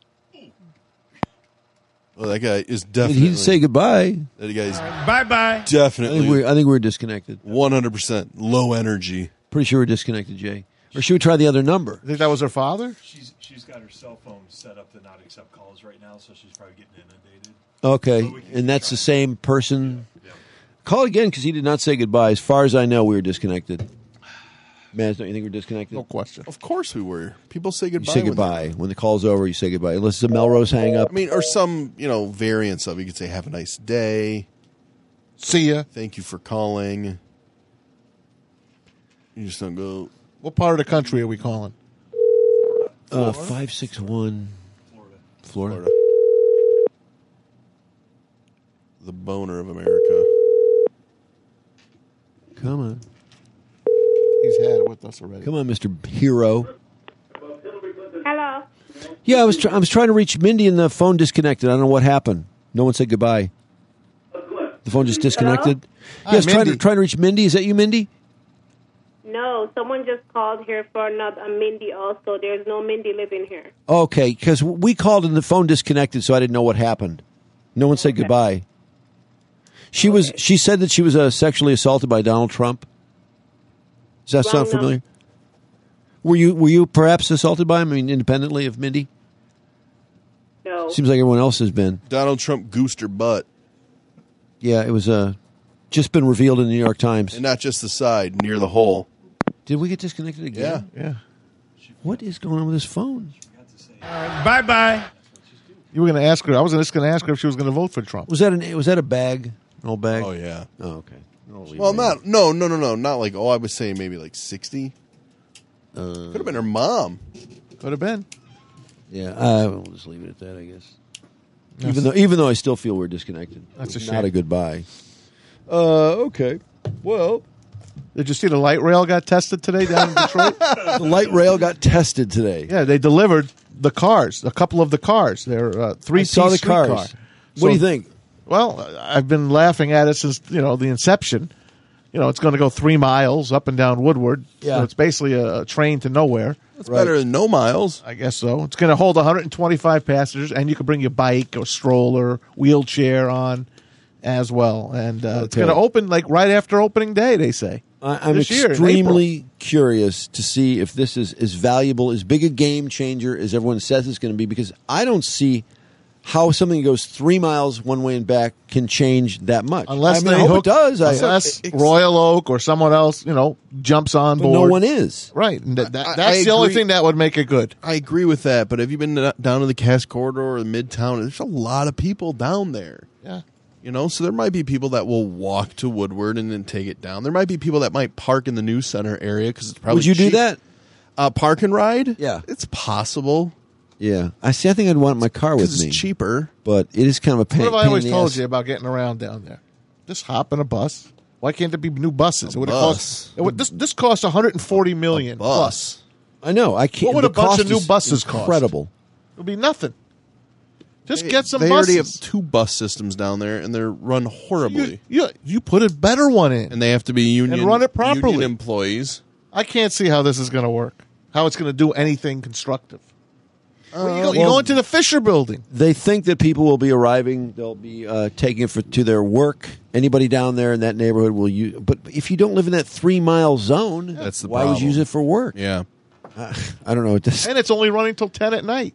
Well, that guy is Did definitely. he say goodbay? That guy is Bye-bye. I definitely think we're disconnected. 100% low energy. Pretty sure we're disconnected, Jay. Or should we try the other number? I think that was her father. She's got her cell phone set up to not accept calls right now, so she's probably getting inundated. Okay, and that's the same person. Call again because he did not say goodbye. As far as I know, we were disconnected. Man, don't you think we're disconnected? No question. Of course we were. People say You goodbye. say when goodbye. When the call's over, you say goodbye. Unless it's a Melrose hang up. I mean, or some, variants of it. You could say, have a nice day. See ya. Thank you for calling. You just don't go. What part of the country are we calling? 561 Florida. The boner of America. Come on. He's had it with us already. Come on, Mr. Hero. Hello. Yeah, I was trying to reach Mindy and the phone disconnected. I don't know what happened. No one said goodbye. The phone just disconnected. Hi, Yes, trying Mindy. to reach Mindy. Is that you, Mindy? No, someone just called here for another Mindy also. There's no Mindy living here. Okay, because we called and the phone disconnected, so I didn't know what happened. No one said goodbye. She said that she was sexually assaulted by Donald Trump. Does that sound familiar? Were you perhaps assaulted by him? I mean, independently of Mindy? No. Seems like everyone else has been. Donald Trump goosed her butt. Yeah, it was just been revealed in the New York Times. And not just the side, near the hole. Did we get disconnected again? Yeah. What is going on with this phone? Bye-bye. You were going to ask her. I was just going to ask her if she was going to vote for Trump. Was that a bag? An old bag? Oh, yeah. Oh, okay. Well, no. Not like, I was saying maybe like 60. Could have been her mom. Could have been. Yeah, we'll just leave it at that, I guess. Even though I still feel we're disconnected. That's a Not shame. a goodbye. Okay. Well, Did you see the light rail got tested today down in Detroit? the light rail got tested today. Yeah, they delivered the cars, a couple of the cars. They're three-piece I saw the streetcar. cars. What do you think? Well, I've been laughing at it since, the inception. It's going to go 3 miles up and down Woodward. Yeah. So it's basically a train to nowhere. That's better than no miles. I guess so. It's going to hold 125 passengers, and you can bring your bike or stroller, wheelchair on as well. And it's going to open like right after opening day, they say. I'm This year, in extremely curious to see if this is as valuable, as big a game changer as everyone says it's going to be, because I don't see how something that goes 3 miles one way and back can change that much. Unless I they hope hook, it does. Unless Royal Oak or someone else, jumps on but board. no one is. Right. And that's I the only agree. thing that would make it good. I agree with that, but have you been down to the Cass Corridor or Midtown? There's a lot of people down there. Yeah. So there might be people that will walk to Woodward and then take it down. There might be people that might park in the news center area because it's probably Would you do cheap. that? Park and ride? Yeah. It's possible. Yeah. I think I'd want my car with Because me. it's cheaper. But it is kind of a pain. What have I always in the told ass. you about getting around down there? Just hop in a bus. Why can't there be new buses? It would bus. cost. This costs $140 million plus. Bus. I know. I can't. What would the a bunch cost of new is buses cost? Incredible. It'll be nothing. Just get some They buses. already have 2 bus systems down there, and they're run horribly. You put a better one in. And they have to be union, And run it properly. union employees. I can't see how this is going to work. How it's going to do anything constructive. You go into the Fisher Building. They think that people will be arriving. They'll be taking it to their work. Anybody down there in that neighborhood will use. But if you don't live in that 3 mile zone, That's the why would you problem. use it for work? Yeah. I don't know. And it's only running till 10 at night.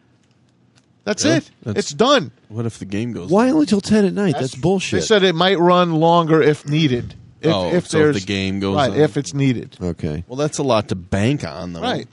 That's Really? it. It's done. What if the game goes? Why only till 10 at night? That's bullshit. They said it might run longer if needed. If So if there's the game goes right, on. if it's needed. Okay. Well, that's a lot to bank on, though. Right.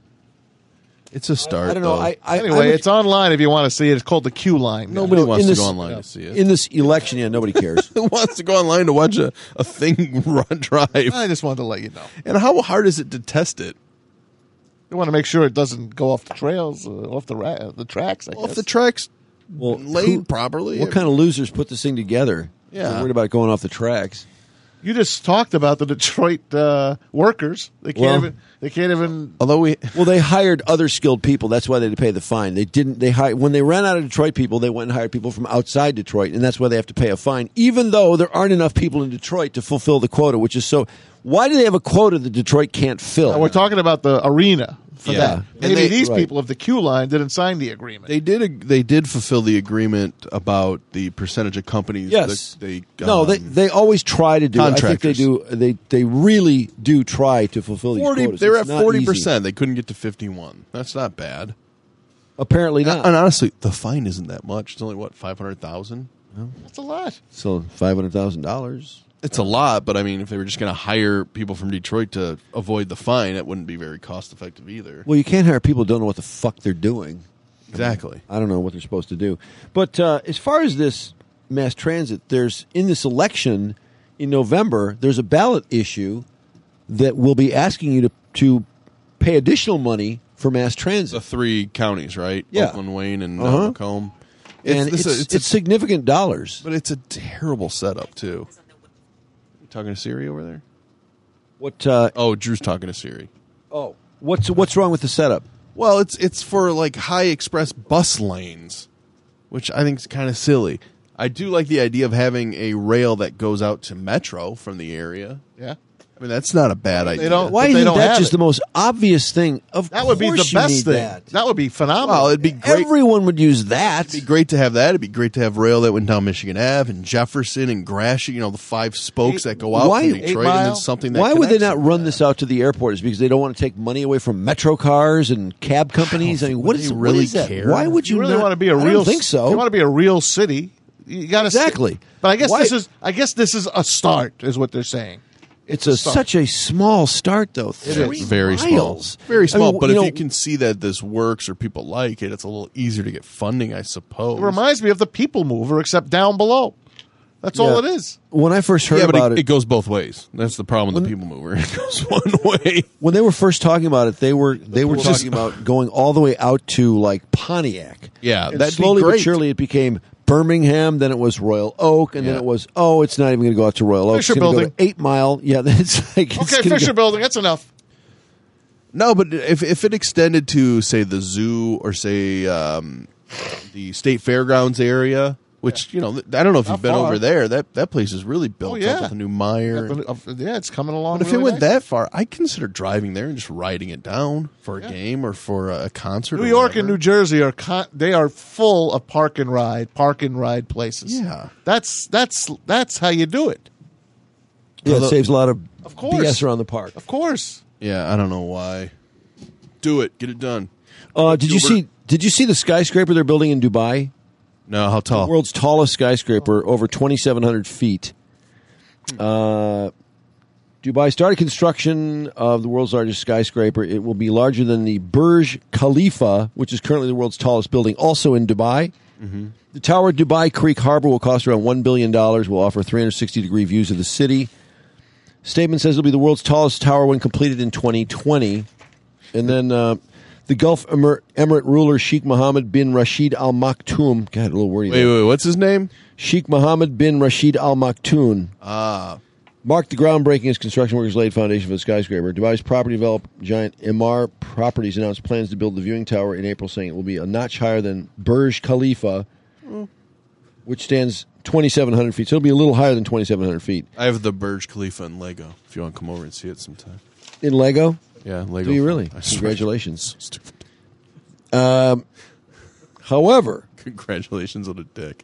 It's a start. I don't know. though. Anyway, it's online if you want to see it. It's called the Q Line. Nobody wants in to this- go online to see it. In this election, yeah, nobody cares. Who wants to go online to watch a thing drive? I just wanted to let you know. And how hard is it to test it? You want to make sure it doesn't go off the trails, off the tracks. I Well, if guess. the track's Well, laid properly. What kind of losers put this thing together? Yeah. They're worried about going off the tracks. You just talked about the Detroit workers. They can't Well- even. Although Well, they hired other skilled people. That's why they had to pay the fine. They didn't. They hired when they ran out of Detroit people. They went and hired people from outside Detroit, and that's why they have to pay a fine. Even though there aren't enough people in Detroit to fulfill the quota, which is so. Why do they have a quota that Detroit can't fill? We're talking about the arena for Yeah. that. And Maybe they- these right. people of the Q Line didn't sign the agreement. they did fulfill the agreement about the percentage of companies. Yes. that No, they always try to do. I think they contractors. do. They really do try to fulfill these 40. quotas. They were It's at not 40%. They couldn't get to 51. That's not bad. easy. Apparently not. And honestly, the fine isn't that much. It's only what, 500,000. That's a lot. So $500,000. It's a lot, but I mean, if they were just going to hire people from Detroit to avoid the fine, it wouldn't be very cost effective either. Well, you can't hire people who don't know what the fuck they're doing. Exactly. I don't know what they're supposed to do. But as far as this mass transit, there's in this election in November, there's a ballot issue that will be asking you to pay additional money for mass The transit. 3 counties, right? Yeah. Oakland, Wayne, and Macomb. And it's significant dollars. But it's a terrible setup, too. You talking to Siri over there? What? Drew's talking to Siri. Oh, what's wrong with the setup? Well, it's for like high express bus lanes, which I think is kind of silly. I do like the idea of having a rail that goes out to Metro from the area. Yeah. I mean, that's not a bad idea. Why isn't that just the most obvious thing? That would be the best thing. That would be phenomenal. Well, it'd be great. Everyone would use that. It'd be great to have that. It'd be great to have rail that went down Michigan Ave and Jefferson and Gratiot, the 5 spokes that go out from Detroit, and then something that Why would they connects not run this out to the airport? Is it because they don't want to take money away from metro cars and cab companies? I mean, what is that? care? Why would you really not want to be a real? I don't think so. You want to be a real city. You got to Exactly. But I guess Why- this is a start, is what they're saying. It's such a small start, though. It's very miles. small. Very small. I mean, but if you can see that this works or people like it, it's a little easier to get funding, I suppose. It reminds me of the People Mover, except down below. That's all it is. When I first heard but about it goes both ways. That's the problem with the People Mover. It goes one way. when they were first talking about it, they were talking about going all the way out to like Pontiac. Yeah, and that'd be slowly but great. surely it became Birmingham, then it was Royal Oak, and then it was it's not even going to go out to Royal Oak. Fisher it's gonna Building. go to 8 Mile. Yeah, that's like Fisher Building. That's enough. No, but if it extended to, say, the zoo or, say, the State Fairgrounds area, which, I don't know if you've been over there. That place is really built up with a new Meijer. Yeah, it's coming along. But if really it went nice. that far, I'd consider driving there and just riding it down for a game or for a concert. New or York whatever. and New Jersey are full of park and ride places. Yeah. That's how you do it. Yeah, it saves a lot of course. BS around the park. Of course. Yeah, I don't know why. Do it. Get it done. Did you see the skyscraper they're building in Dubai? No, how tall? The world's tallest skyscraper, over 2,700 feet. Dubai started construction of the world's largest skyscraper. It will be larger than the Burj Khalifa, which is currently the world's tallest building, also in Dubai. Mm-hmm. The tower at Dubai Creek Harbor will cost around $1 billion, will offer 360-degree views of the city. Statement says it'll be the world's tallest tower when completed in 2020. And then the Gulf Emirate ruler Sheikh Mohammed bin Rashid Al Maktoum. God, a little wordy. Wait, what's his name? Sheikh Mohammed bin Rashid Al Maktoum. Marked the groundbreaking as construction workers laid foundation for the skyscraper. Dubai's property developer giant Emaar Properties announced plans to build the viewing tower in April, saying it will be a notch higher than Burj Khalifa, which stands 2,700 feet. So it'll be a little higher than 2,700 feet. I have the Burj Khalifa in Lego. If you want to come over and see it sometime. In Lego? Yeah, Lego. Do you really? I swear. Congratulations. So stupid. However, congratulations on a dick.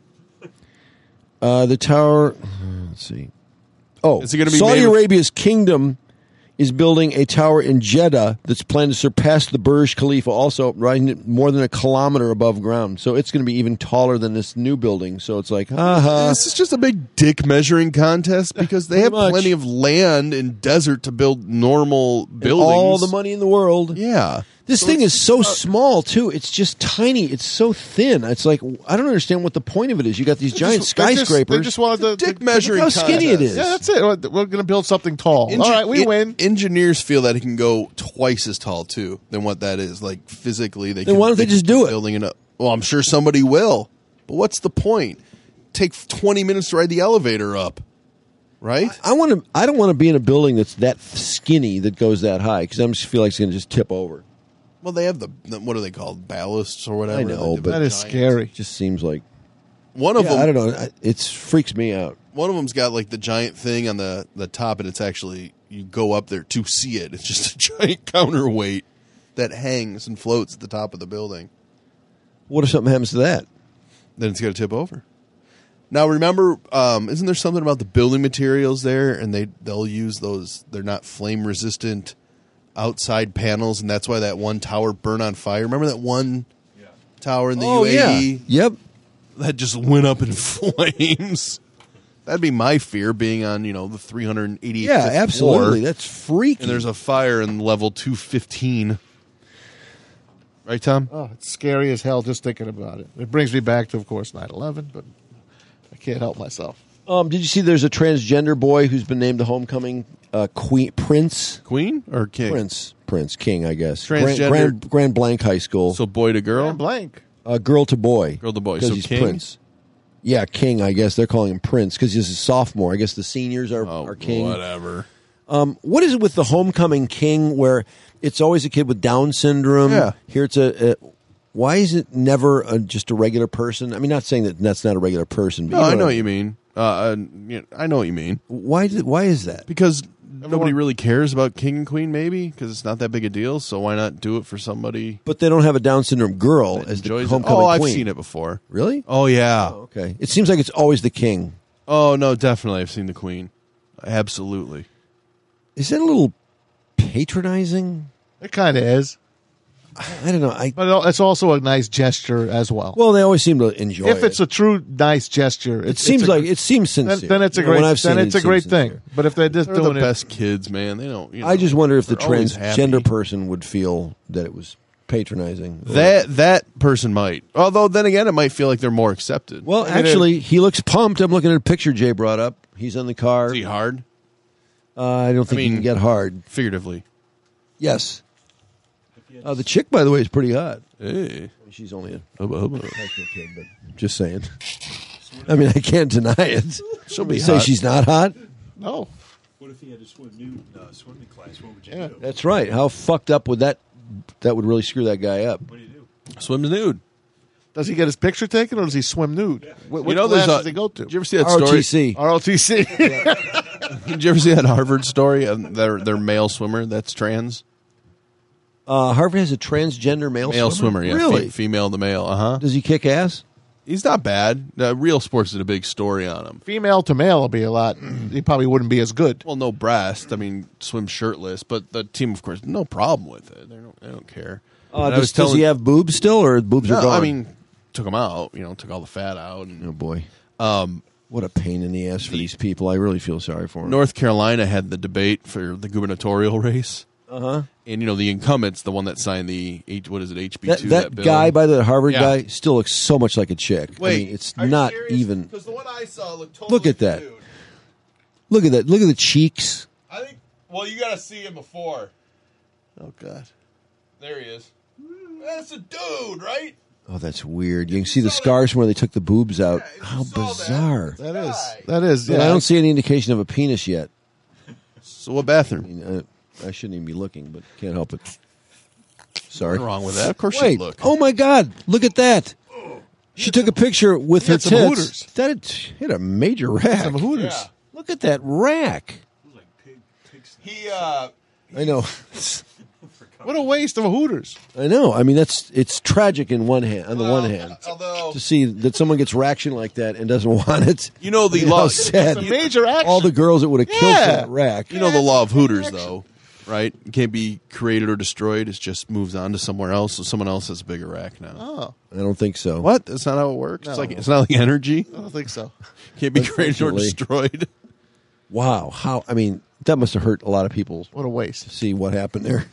the tower. Let's see. Oh, Is it gonna be Saudi made with- Arabia's kingdom is building a tower in Jeddah that's planned to surpass the Burj Khalifa, also rising more than a kilometer above ground. So it's going to be even taller than this new building. So it's like, This is just a big dick measuring contest because they have much. plenty of land and desert to build normal and buildings. all the money in the world. Yeah. This thing is so small, too. It's just tiny. It's so thin. It's like, I don't understand what the point of it is. You got these giant skyscrapers. They just wanted Dick measuring Look how skinny it contest. is. Yeah, that's it. We're going to build something tall. All right, we win. Engineers feel that it can go twice as tall too than what that is. Like physically, Then why don't they just do it? Building it up. Well, I'm sure somebody will. But what's the point? Take 20 minutes to ride the elevator up, right? I don't want to be in a building that's that skinny that goes that high because I just feel like it's going to just tip over. Well, they have the what are they called? Ballasts or whatever. I know, but That is scary. It just seems like one of them. I don't know. It freaks me out. One of them's got like the giant thing on the top, and it's actually you go up there to see it. It's just a giant counterweight that hangs and floats at the top of the building. What if something happens to that? Then it's got to tip over. Now remember, isn't there something about the building materials there, and they'll use those? They're not flame resistant outside panels, and that's why that one tower burned on fire. Remember that one tower in the UAE? Yeah. Yep. That just went up in flames. That'd be my fear, being on the 388th Yeah, absolutely. floor, That's freaky. and there's a fire in level 215. Right, Tom? Oh, it's scary as hell just thinking about it. It brings me back to, of course, 9/11, but I can't help myself. Did you see there's a transgender boy who's been named the homecoming Queen or king? Prince, king, I guess. Transgender. Grand Blanc High School. So boy to girl? Grand Blanc. Girl to boy. Girl to boy. Because So he's king? Prince. Yeah, king, I guess. They're calling him Prince because he's a sophomore. I guess the seniors are king. Whatever. What is it with the homecoming king where it's always a kid with Down syndrome? Yeah. Here it's why is it never just a regular person? I mean, not saying that that's not a regular person. But No, I know what you mean. I know what you mean. Why is that? Because nobody really cares about king and queen, maybe, because it's not that big a deal. So why not do it for somebody? But they don't have a Down syndrome girl that as the enjoys it? homecoming Oh, I've queen. seen it before. Really? Oh, yeah. Oh, okay. It seems like it's always the king. Oh, no, definitely. I've seen the queen. Absolutely. Is that a little patronizing? It kind of is. I don't know. But it's also a nice gesture as well. Well, they always seem to enjoy it. If it's a true nice gesture, it seems sincere. Then it's a great. Then it's a great thing. But if they're just They're doing the best kids, man. They don't. I just wonder if the they're always transgender happy. person would feel that it was patronizing. That person might. Although then again, it might feel like they're more accepted. Well, actually, he looks pumped. I'm looking at a picture Jay brought up. He's on the car. Is he hard? I don't think he can get hard. Figuratively. Yes. The chick, by the way, is pretty hot. Hey. She's only a hubba. high school kid, but just saying. I mean, I can't deny it. She'll be say hot. she's not hot. No. What if he had to swim nude swimming class? What would you do? That's right. How fucked up would that? That would really screw that guy up. What do you do? Swims nude. Does he get his picture taken or does he swim nude? What You know, class there's does he go to? Did you ever see that story? ROTC. ROTC. Did you ever see that Harvard story? Their male swimmer that's trans. Harvard has a transgender male swimmer. Yeah, Really? female to male. Does he kick ass? He's not bad. Real Sports did a big story on him. Female to male will be a lot. He probably wouldn't be as good. Well, no breast. I mean, swim shirtless. But the team, of course, no problem with it. They don't care. And I was Does he have boobs still, or boobs are No, gone? I mean, took them out. Took all the fat out. And, oh boy, what a pain in the ass for these people. I really feel sorry for them. North Carolina had the debate for the gubernatorial race. And the incumbent's the one that signed the HB2 that bill. guy by the Harvard Yeah. guy still looks so much like a chick. Wait, I mean, it's are you not serious? even. Because the one I saw looked totally Look at that. nude. Look at that. Look at the cheeks. I think. Well, you got to see him before. Oh God. There he is. That's a dude, right? Oh, that's weird. You can see the scars from where they took the boobs out. How bizarre. That is. But Yeah. I don't see any indication of a penis yet. So what bathroom? I shouldn't even be looking, but can't help it. Sorry. What's wrong with that? Of course Wait. you look. Oh my God! Look at that. She took a picture with her had some tits. Hooters. That hit a major rack. Some Hooters. Yeah. Look at that rack. He I know. What a waste of a Hooters. I know. I mean, it's tragic in one hand. On the one hand, although to see that someone gets raction like that and doesn't want it. you know the How law. sad. It's a major action. All the girls that would have killed for Yeah. that rack. You know the law of Hooters, though, right? It can't be created or destroyed. It just moves on to somewhere else. So someone else has a bigger rack now. Oh, I don't think so. What? That's not how it works. No. It's not like energy. I don't think so. Can't be created or Unfortunately. destroyed. Wow. How? I mean, that must have hurt a lot of people. What a waste. See what happened there.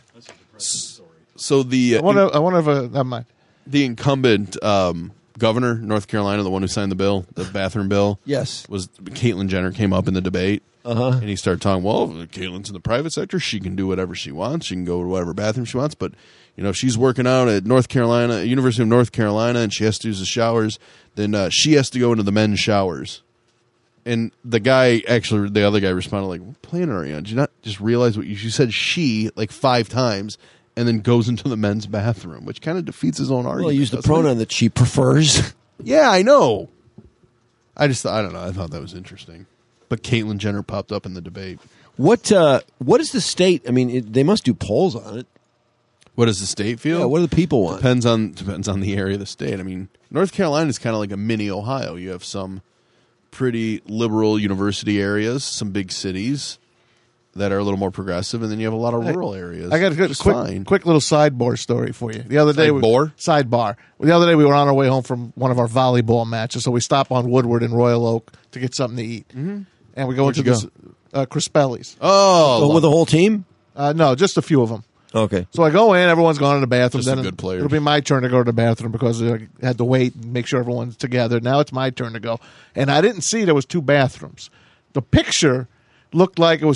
So the I wonder if never mind. the incumbent governor, North Carolina, the one who signed the bill, the bathroom bill, Yes. was Caitlyn Jenner came up in the debate. And he started talking, well, Caitlyn's in the private sector. She can do whatever she wants. She can go to whatever bathroom she wants. But, if she's working out at University of North Carolina, and she has to use the showers, then she has to go into the men's showers. And the other guy responded like, what planet are you on? Did you not just realize what you said she like 5 times and then goes into the men's bathroom, which kind of defeats his own argument. Well, use the doesn't it? pronoun that she prefers. Yeah, I know. I don't know. I thought that was interesting. But Caitlyn Jenner popped up in the debate. What is the state? I mean, they must do polls on it. What does the state feel? Yeah, what do the people want? Depends on the area of the state. I mean, North Carolina is kind of like a mini Ohio. You have some pretty liberal university areas, some big cities that are a little more progressive, and then you have a lot of rural areas. I got a quick little sidebar story for you. The other day, sidebar. The other day, we were on our way home from one of our volleyball matches, so we stop on Woodward in Royal Oak to get something to eat, and we go into this Crispelli's. Oh, with the whole team? No, just a few of them. Okay. So I go in, everyone's gone to the bathroom. Just the then good players. It'll be my turn to go to the bathroom because I had to wait and make sure everyone's together. Now it's my turn to go. And I didn't see there was 2 bathrooms. The picture looked like it was just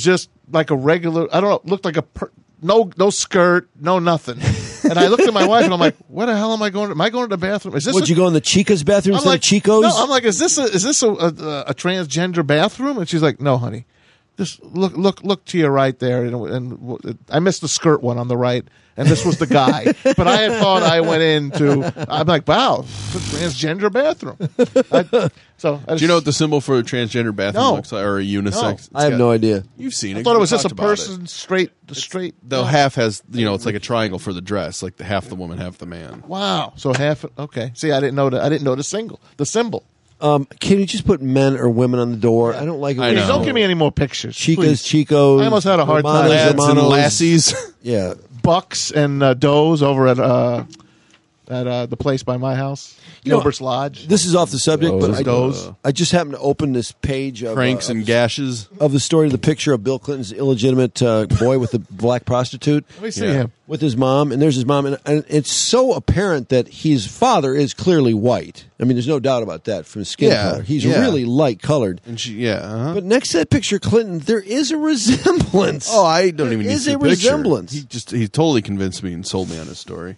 like a regular. I don't know. Looked like no skirt, no nothing. And I looked at my wife and I'm like, "What the hell am I going? Am I going to the bathroom? Is this? Would you go in the Chica's bathroom instead of Chico's? No, I'm like, is this a transgender bathroom? And she's like, "No, honey, just look to your right there." And I missed the skirt one on the right, and this was the guy. But I had thought I went into. I'm like, wow, it's a transgender bathroom. Do you know what the symbol for a transgender bathroom looks like, or a unisex? No. I have no idea. You've seen it. I thought it was just a person straight. The half has, it's like a triangle for the dress, like half the woman, half the man. Wow. So half. Okay. See, I didn't know that. I didn't know the symbol. Can you just put men or women on the door? I don't like it. Please, don't give me any more pictures. Chicas, Chicos. I almost had a hard time. Lads and lassies. Yeah. Bucks and does over at the place by my house, Gilbert's Lodge. This is off the subject, but Does. I just happened to open this page of Cranks and gashes of the story of the picture of Bill Clinton's illegitimate boy with the black prostitute. Let me see him with his mom, and there's his mom, and it's so apparent that his father is clearly white. I mean, there's no doubt about that from his skin color. He's really light colored. And But next to that picture, Clinton, there is a resemblance. Oh, I don't even need to see a resemblance. He totally convinced me and sold me on his story.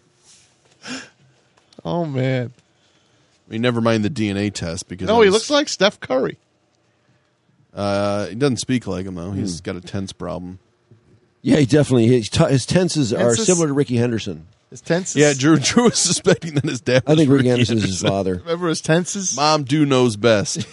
Oh man! I mean, never mind the DNA test because he looks like Steph Curry. He doesn't speak like him though. He's got a tense problem. Yeah, he definitely. His tenses are similar to Ricky Henderson. His tenses. Yeah, Drew was suspecting that his dad. I think Ricky Henderson is his father. Remember his tenses? Mom knows best.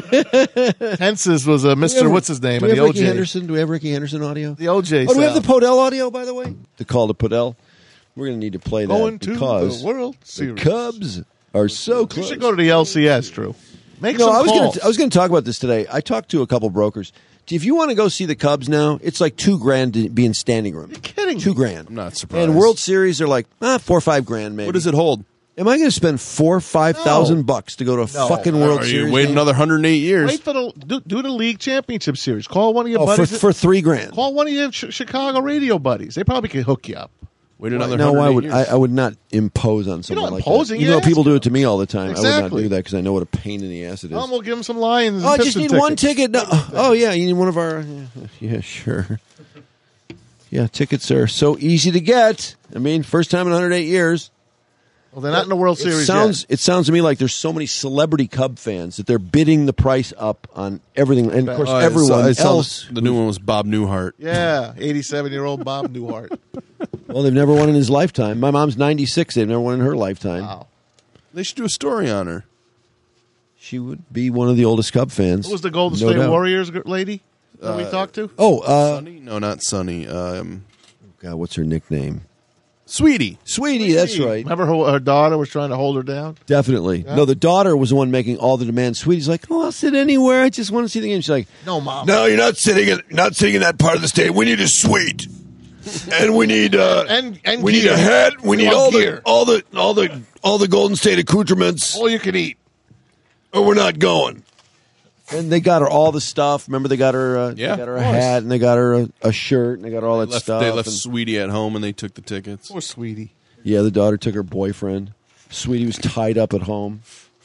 Tenses was a Mr. What's his name? Do we have Ricky OJ. Henderson? Do we have Ricky Henderson audio? The OJ. Do we have the Podell audio? By the way, the call to Podell. We're going to need to play that Going to because the World Series. The Cubs are so close. You should go to the LCS, Drew. Make No, some calls. I was going to talk about this today. I talked to a couple brokers. If you want to go see the Cubs now, it's like $2,000 to be in standing room. You're kidding me. $2,000. I'm not surprised. And World Series are like $4 or $5,000 maybe. What does it hold? Am I going to spend $4,000 or $5,000 to go to a fucking World Series? Wait another 108 years. Wait for do the league championship series. Call one of your buddies for $3,000. Call one of your Chicago radio buddies. They probably can hook you up. Wait another. No, years. I would not impose on someone like imposing, that. Even though people do them. it to me all the time, Exactly. I would not do that because I know what a pain in the ass it is. We'll give them some Lions. I just need one ticket. No. Oh yeah, you need one of our. Yeah, sure. Yeah, tickets are so easy to get. I mean, first time in 108 years. Well, they're not in the World Series yet. It sounds to me like there's so many celebrity Cub fans that they're bidding the price up on everything, and of course everyone else. The new one was Bob Newhart. Yeah, 87-year-old Bob Newhart. Well, they've never won in his lifetime. My mom's 96. They've never won in her lifetime. Wow. They should do a story on her. She would be one of the oldest Cub fans. What was the Golden State Warriors lady that we talked to? Sonny? No, not Sonny. God, what's her nickname? Sweetie, that's right. Remember her daughter was trying to hold her down? Definitely. Yeah. No, the daughter was the one making all the demands. Sweetie's like, I'll sit anywhere. I just want to see the game. She's like, no, Mom. No, you're not sitting in that part of the stadium. We need a suite. And we need and we need a hat. We need all the Golden State accoutrements. All you can eat. Or we're not going. And they got her all the stuff. Remember, they got her a hat, and they got her a shirt, and they got her all that stuff. They left Sweetie at home, and they took the tickets. Poor Sweetie. Yeah, the daughter took her boyfriend. Sweetie was tied up at home.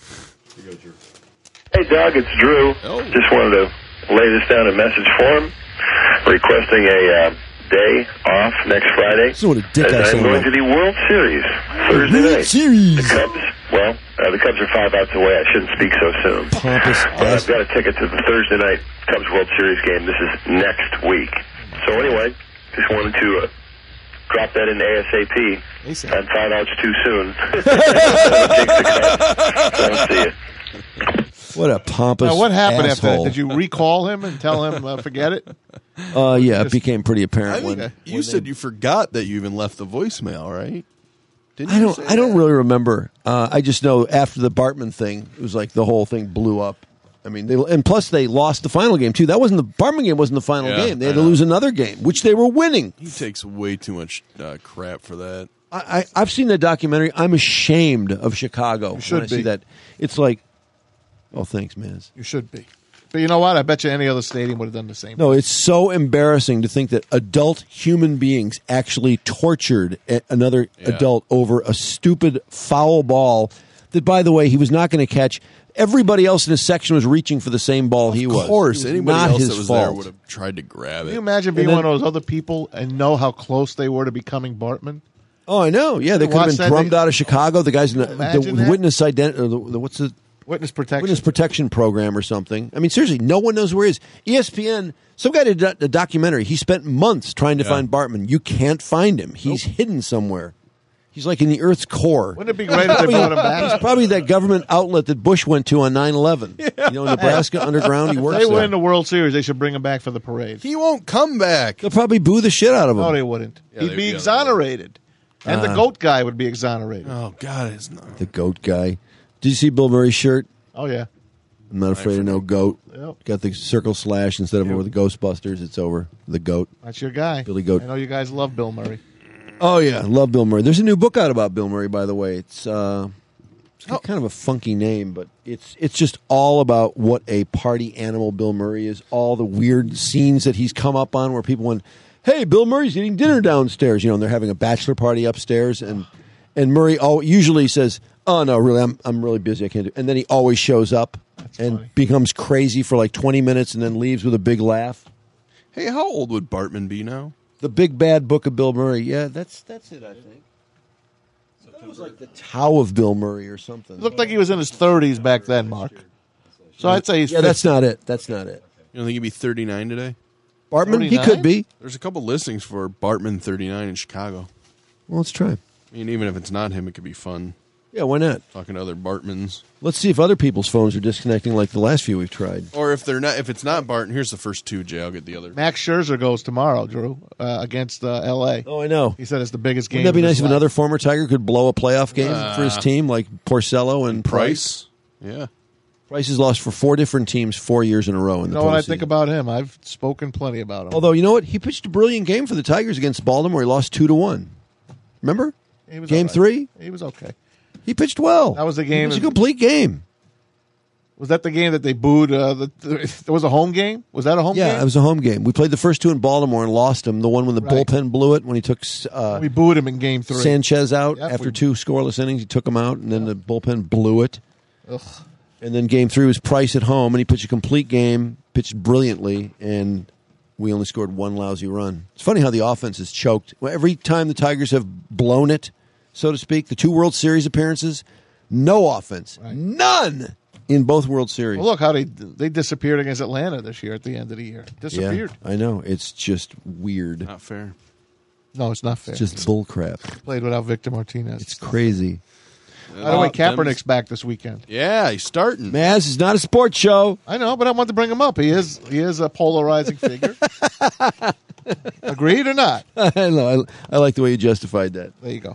Hey, Doug, it's Drew. Oh. Just wanted to lay this down in message form, requesting a day off next Friday. So what a dick I I'm going to the World Series Thursday night. The Cubs. Well, the Cubs are 5 outs away. I shouldn't speak so soon. Pompous But I've got a ticket to the Thursday night Cubs World Series game. This is next week. So anyway, just wanted to drop that in ASAP. And 5 outs too soon. Don't see it. What a pompous Now, what happened asshole. after that? Did you recall him and tell him forget it? Yeah, it became pretty apparent. You said you forgot that you even left the voicemail, right? I don't really remember. I just know after the Bartman thing, it was like the whole thing blew up. I mean, and plus they lost the final game too. That wasn't the Bartman game. Wasn't the final game. They had to lose another game, which they were winning. He takes way too much crap for that. I've seen the documentary. I'm ashamed of Chicago. You should when I see that. It's like, oh, thanks, man. You should be. But you know what? I bet you any other stadium would have done the same. No, it's so embarrassing to think that adult human beings actually tortured another adult over a stupid foul ball that, by the way, he was not going to catch. Everybody else in his section was reaching for the same ball he was. Of course, anybody not else his that was fault. there would have tried to grab it. Can you imagine being one of those other people and know how close they were to becoming Bartman? Oh, I know. Yeah, they could have been drummed out of Chicago. The guys in the witness identity, what's the witness protection? Witness protection program or something. I mean, seriously, no one knows where he is. ESPN, some guy did a documentary. He spent months trying to find Bartman. You can't find him. He's hidden somewhere. He's like in the Earth's core. Wouldn't it be great if they brought him back? He's probably that government outlet that Bush went to on 9/11. You know, Nebraska underground. He works there. If they there. win the World Series, they should bring him back for the parade. He won't come back. They'll probably boo the shit out of him. No, they wouldn't. Yeah, He'd be exonerated. And the GOAT guy would be exonerated. Oh, God. It's not. The GOAT guy. Did you see Bill Murray's shirt? Oh, yeah. I'm not afraid of no goat. Yep. Got the circle slash instead of over the Ghostbusters. It's over the goat. That's your guy. Billy Goat. I know you guys love Bill Murray. Oh, yeah. Love Bill Murray. There's a new book out about Bill Murray, by the way. It's got kind of a funky name, but it's just all about what a party animal Bill Murray is. All the weird scenes that he's come up on where people went, hey, Bill Murray's eating dinner downstairs. You know, and they're having a bachelor party upstairs. And Murray usually says, oh, no, really, I'm really busy. I can't do it. And then he always shows up and becomes crazy for like 20 minutes and then leaves with a big laugh. Hey, how old would Bartman be now? The Big Bad Book of Bill Murray. Yeah, that's it, I think. That was like the Tao of Bill Murray or something. It looked like he was in his 30s back then, Mark. So I'd say he's 50. that's not it. That's not it. You don't think he'd be 39 today? Bartman? 39? He could be. There's a couple listings for Bartman 39 in Chicago. Well, let's try. I mean, even if it's not him, it could be fun. Yeah, why not? Talking to other Bartmans. Let's see if other people's phones are disconnecting like the last few we've tried. Or if they're not, if it's not Barton, here's the first two, Jay. I'll get the other. Max Scherzer goes tomorrow, Drew, against L.A. Oh, I know. He said it's the biggest game. Wouldn't that be of his nice if life. another former Tiger could blow a playoff game for his team like Porcello and Price? Yeah. Price has lost for 4 different teams 4 years in a row in You the know what I postseason. think about him? I've spoken plenty about him. Although, you know what? He pitched a brilliant game for the Tigers against Baltimore. He lost 2-1. Remember? He was Game all right. 3? He was okay. He pitched well. That was the game. It was a complete game. Was that the game that they booed? It was a home game? Was that a home game? Yeah, it was a home game. We played the first 2 in Baltimore and lost them. The one when the bullpen blew it when he took we booed him in game 3. Sanchez out Yep, after we- 2 scoreless innings. He took him out, and then the bullpen blew it. Ugh. And then game 3 was Price at home, and he pitched a complete game, pitched brilliantly, and we only scored 1 lousy run. It's funny how the offense is choked. Every time the Tigers have blown it, so to speak, the 2 World Series appearances, no offense. Right. None in both World Series. Well, look how they disappeared against Atlanta this year at the end of the year. Disappeared. Yeah, I know. It's just weird. Not fair. No, it's not fair. It's just bull crap. Played without Victor Martinez. It's crazy. By the way, Kaepernick's back this weekend. Yeah, he's starting. Maz is not a sports show. I know, but I want to bring him up. He is a polarizing figure. Agreed or not? I know. I like the way you justified that. There you go.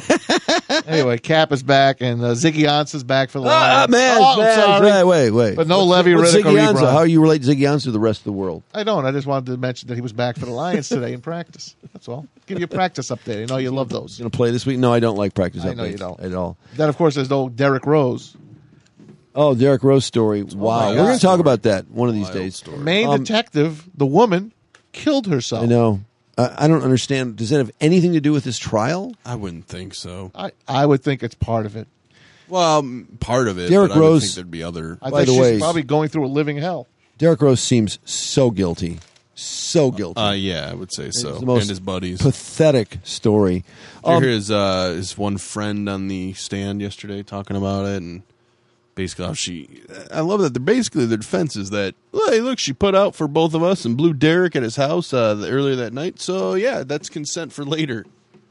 Anyway, Cap is back, and Ziggy Ansah's back for the Lions. Maz, sorry. Wait. But no Levy What's Riddick or Ziggy Ansah? Ebron. How you relate Ziggy Ansah to the rest of the world? I don't. I just wanted to mention that he was back for the Lions today in practice. That's all. Give you a practice update. I know you love those. Going to play this week? No, I don't like practice I know updates you don't. at all. Then, of course, there's no Derrick Rose. Oh, Derrick Rose story. Wow. We're going to talk about that one of these days. Story. Main detective, the woman, killed herself. I know. I don't understand. Does that have anything to do with this trial? I wouldn't think so. I would think it's part of it. Well, part of it. Derrick but I would Rose- think there'd be other. I By think the she's way- probably going through a living hell. Derrick Rose seems so guilty. So guilty. Yeah, I would say so. It's the most And his buddies. pathetic story. Did you hear his one friend on the stand yesterday talking about it, and basically how I love that their defense is that, hey, look, she put out for both of us and blew Derek at his house earlier that night, so yeah, that's consent for later.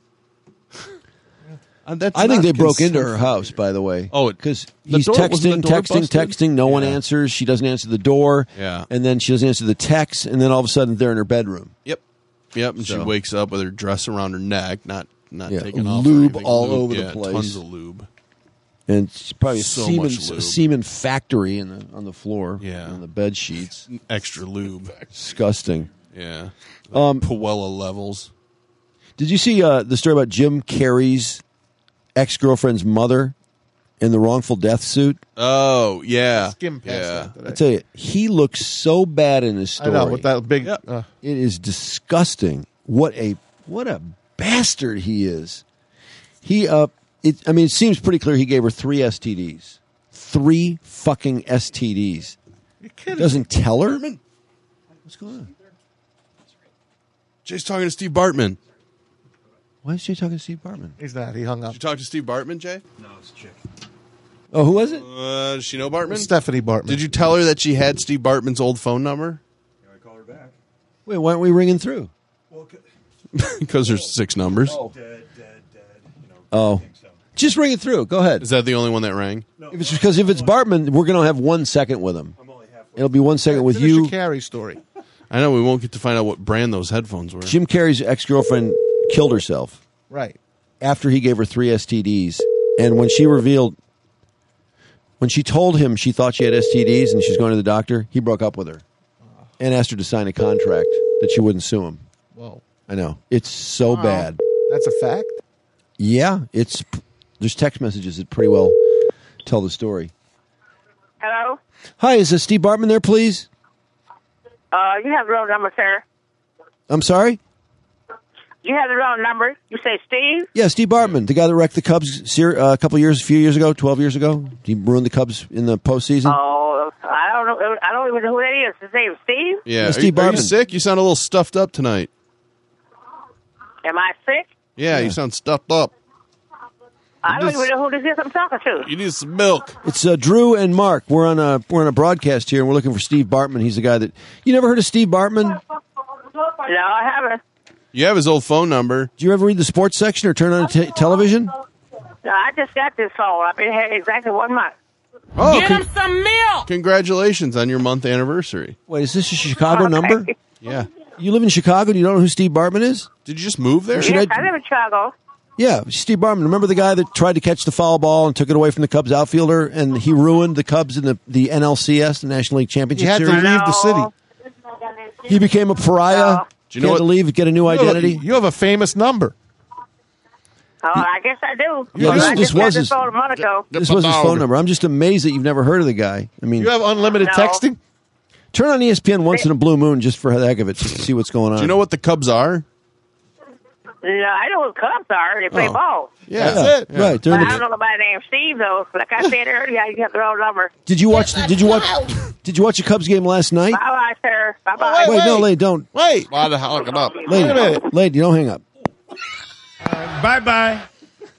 I think they broke into her house, by the way. Oh, because the he's door- wasn't the door busted? texting. No one answers. She doesn't answer the door. Yeah. And then she doesn't answer the text. And then all of a sudden, they're in her bedroom. Yep, and she So- wakes up with her dress around her neck, not Yeah, taken off. lube or anything. all over the Yeah, place. Tons of lube. And it's probably So a much lube. semen factory on the floor. Yeah. On the bed sheets. Extra lube. Disgusting. Yeah. Puella levels. Did you see the story about Jim Carrey's ex-girlfriend's mother in the wrongful death suit? Oh, yeah. Skim past that today. I tell you, he looks so bad in his story. I know, with that big... It is disgusting. What a bastard he is. He It seems pretty clear he gave her 3 STDs. 3 fucking STDs. You kidding? Doesn't tell her? What's going on? Jay's talking to Steve Bartman. Why is Jay talking to Steve Bartman? He's not. He hung up. Did you talk to Steve Bartman, Jay? No, it's a chick. Oh, who was it? Does she know Bartman? Stephanie Bartman. Did you tell her that she had Steve Bartman's old phone number? Yeah, I call her back. Wait, why aren't we ringing through? Well, Because there's 6 numbers. dead. Oh. So. Just ring it through. Go ahead. Is that the only one that rang? No, If it's Bartman, we're going to have 1 second with him. I'm only halfway. It'll be 1 second with Finish you. your Carrie story. I know we won't get to find out what brand those headphones were. Jim Carrey's ex-girlfriend killed herself Right. after he gave her 3 STDs. And when she told him she thought she had STDs and she was going to the doctor, he broke up with her and asked her to sign a contract that she wouldn't sue him. Whoa. I know. It's so bad. That's a fact? Yeah, there's text messages that pretty well tell the story. Hello? Hi, is Steve Bartman there, please? You have the wrong number, sir. I'm sorry? You have the wrong number. You say Steve? Yeah, Steve Bartman, the guy that wrecked the Cubs a few years ago, 12 years ago. He ruined the Cubs in the postseason. Oh, I don't know. I don't even know who that is. His name is Steve? Yeah, Steve are you Bartman. sick? You sound a little stuffed up tonight. Am I sick? Yeah, you sound stuffed up. I don't even know who this is I'm talking to. You need some milk. It's Drew and Mark. We're on a broadcast here, and we're looking for Steve Bartman. He's the guy that... You never heard of Steve Bartman? No, I haven't. You have his old phone number. Do you ever read the sports section or turn on television? No, I just got this phone. I've been here exactly 1 month. Oh, Get him some milk! Congratulations on your month anniversary. Wait, is this a Chicago number? Yeah. You live in Chicago and you don't know who Steve Bartman is? Did you just move there? Yes, I live in Chicago. Yeah, Steve Bartman. Remember the guy that tried to catch the foul ball and took it away from the Cubs outfielder, and he ruined the Cubs in the NLCS, the National League Championship He had Series? to leave the city. He became a pariah. Do you know He had to leave, get a new identity. You have a famous number. Oh, I guess I do. Yeah, I this just got was this his- phone a month ago. This was his phone number. I'm just amazed that you've never heard of the guy. I mean, You have unlimited No. texting? turn on ESPN once in a blue moon just for the heck of it, just to see what's going on. Do you know what the Cubs are? Yeah, I know who the Cubs are. They play Oh. ball. Yeah. That's it. Right. But I don't know nobody named Steve, though. Like I said earlier, you have the wrong number. Did you watch a Cubs game last night? Bye-bye, sir. Bye-bye. Wait, no, lady, don't. Wait. Why the hell look it up? Lady, don't hang up. Bye-bye.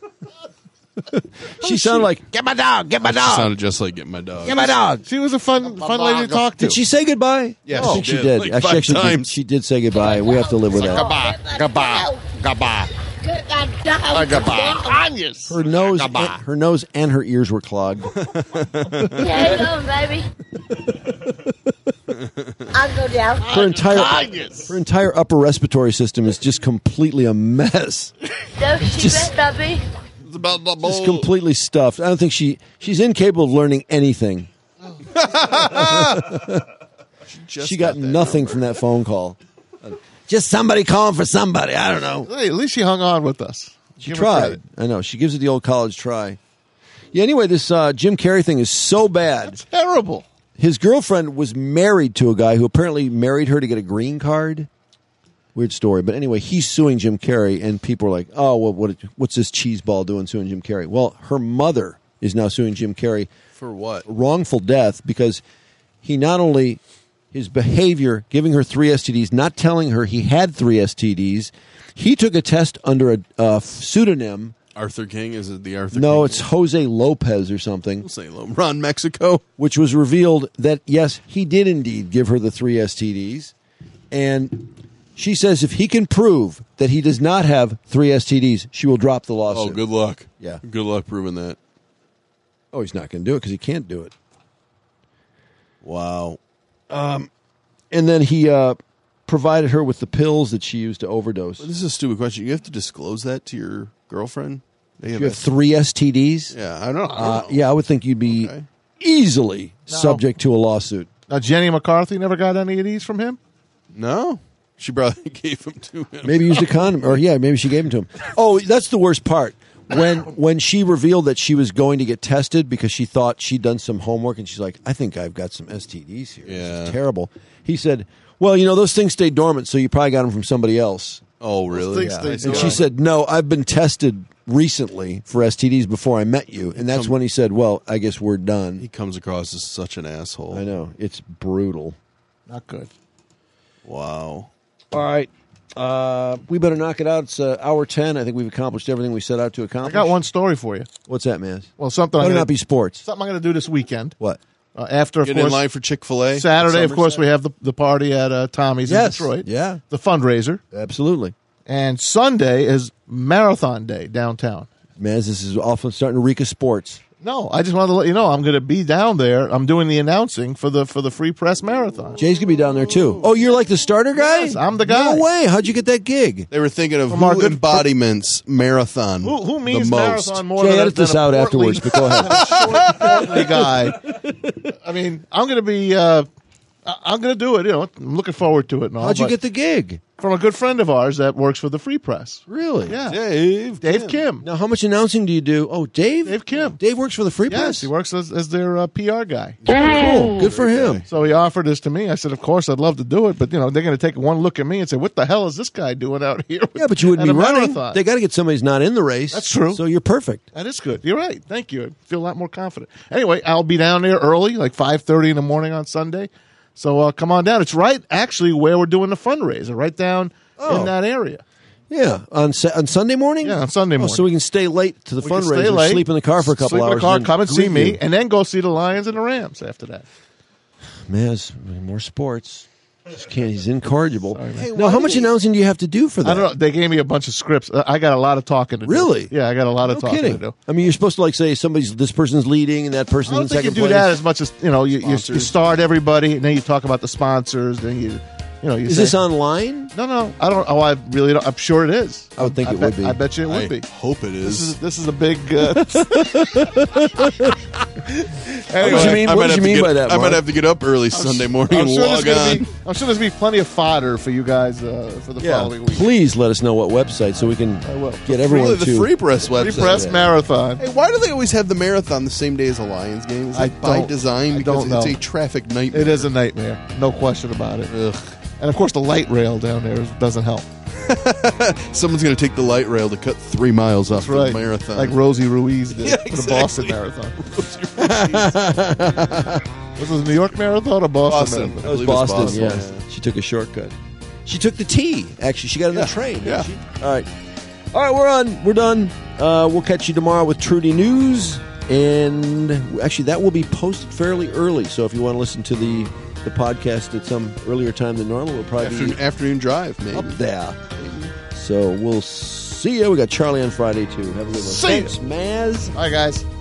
She sounded like, Get my dog. Get my She dog. sounded just like Get My Dog. Get my dog. She was a fun lady to talk to. did she say goodbye? Yes, I think she she did. did. Like 5 Actually, times. she did say goodbye. We have to live with that. Goodbye. Goodbye. Goodbye. Goodbye. Her nose and her ears were clogged. Hang on, baby. I'll go down. Her entire upper respiratory system is just completely a mess. No, she better not be. It's about the Just bowl. completely stuffed. I don't think she's incapable of learning anything. She got nothing from that phone call. Just somebody calling for somebody. I don't know. Hey, at least she hung on with us. She Give her tried. credit. I know. She gives it the old college try. Yeah, anyway, this Jim Carrey thing is so bad. Terrible. His girlfriend was married to a guy who apparently married her to get a green card. Weird story. But anyway, he's suing Jim Carrey, and people are like, oh, well, what's this cheeseball doing suing Jim Carrey? Well, her mother is now suing Jim Carrey For what? wrongful death because he not only his behavior, giving her 3 STDs, not telling her he had 3 STDs, he took a test under a pseudonym. Arthur King? Is it the Arthur King? No, it's Jose Lopez or something. We'll say Ron Mexico. Which was revealed that, yes, he did indeed give her the 3 STDs. And she says if he can prove that he does not have 3 STDs, she will drop the lawsuit. Oh, good luck. Yeah. Good luck proving that. Oh, he's not going to do it because he can't do it. Wow. And then he provided her with the pills that she used to overdose. This is a stupid question. You have to disclose that to your girlfriend? You have 3 STDs? Yeah, I don't know. Yeah, I would think you'd be easily subject to a lawsuit. Now, Jenny McCarthy never got any of these from him? No. She probably gave them to him. Maybe used a condom. Or, yeah, maybe she gave them to him. Oh, that's the worst part. When she revealed that she was going to get tested because she thought she'd done some homework, and she's like, I think I've got some STDs here. Yeah. This is terrible. He said, well, those things stay dormant, so you probably got them from somebody else. Oh, really? Those things stay And she said, no, I've been tested recently for STDs before I met you, and that's when he said, well, I guess we're done. He comes across as such an asshole. I know. It's brutal. Not good. Wow. All right. We better knock it out. It's hour 10. I think we've accomplished everything we set out to accomplish. I got one story for you. What's that, man? Well, something Better not be sports. Something I'm going to do this weekend. What? After, of Get course, in line for Chick-fil-A. Saturday, of course, we have the party at Tommy's in Detroit. Yeah. The fundraiser. Absolutely. And Sunday is Marathon Day downtown. Maz, this is often starting to reek of sports. No, I just wanted to let you know I'm going to be down there. I'm doing the announcing for the Free Press Marathon. Jay's going to be down there, too. Oh, you're like the starter guy? Yes, I'm the guy. No way. How'd you get that gig? They were thinking of who embodiments marathon Who means the most. marathon more Jay, than edit this out afterwards, but go ahead. short, portly guy. I mean, I'm going to be... I'm going to do it. You know, I'm looking forward to it and all. How'd you get the gig? From a good friend of ours that works for the Free Press. Really? Yeah. Dave Kim. Now, how much announcing do you do? Oh, Dave? Dave Kim. Dave works for the Free Yes, Press? he works as their PR guy. Cool. Good for him. So he offered this to me. I said, of course, I'd love to do it. But, you know, they're going to take one look at me and say, what the hell is this guy doing out here? Yeah, but you wouldn't at be a running. marathon? They got to get somebody who's not in the race. That's true. So you're perfect. That is good. You're right. Thank you. I feel a lot more confident. Anyway, I'll be down there early, like 5:30 in the morning on Sunday. So come on down. It's right, actually, where we're doing the fundraiser, right down in that area. Yeah, on Sunday morning? Yeah, on Sunday morning. So we can stay late to the We can fundraiser, stay late, sleep in the car for a couple sleep in hours. the car, and come and see greet me, you. and then go see the Lions and the Rams after that. Maz, more sports. He's incorrigible. Now, how much announcing do you have to do for that? I don't know. They gave me a bunch of scripts. I got a lot of talking to do. Really? Yeah, I got a lot of No talking kidding. to do. I mean, you're supposed to say this person's leading and that I person's don't in think you second do place. that as much as, you know, you start everybody, and then you talk about the sponsors, then you Is this online? No. I don't. Oh, I really don't. I'm sure it is. I would think it would be. I bet you it would be. Hope it is. This is a big. What do you mean? What do you mean by that? I might Mark? have to get up early Sunday morning and log on. I'm sure there's be plenty of fodder for you guys for the following week. Please let us know what website so we can get everyone Really, the to Free Press website. Free Press Marathon. Hey, why do they always have the marathon the same day as a Lions game? Is that by design? I Because don't know. it's a traffic nightmare. It is a nightmare. No question about it. Ugh. And of course, the light rail down there doesn't help. Someone's going to take the light rail to cut 3 miles off the marathon. Like Rosie Ruiz did Yeah, for the Boston exactly. Marathon. Was it the New York Marathon or Boston? That was Boston, yes. She took a shortcut. She took the T, actually. She got on the train. Yeah. All right, we're done. We'll catch you tomorrow with Trudy News. And actually, that will be posted fairly early. So if you want to listen to the podcast at some earlier time than normal, we'll probably be afternoon drive, maybe. Up there. So we'll see you. We got Charlie on Friday, too. Have a good one. See ya. Thanks, Maz. Bye, guys.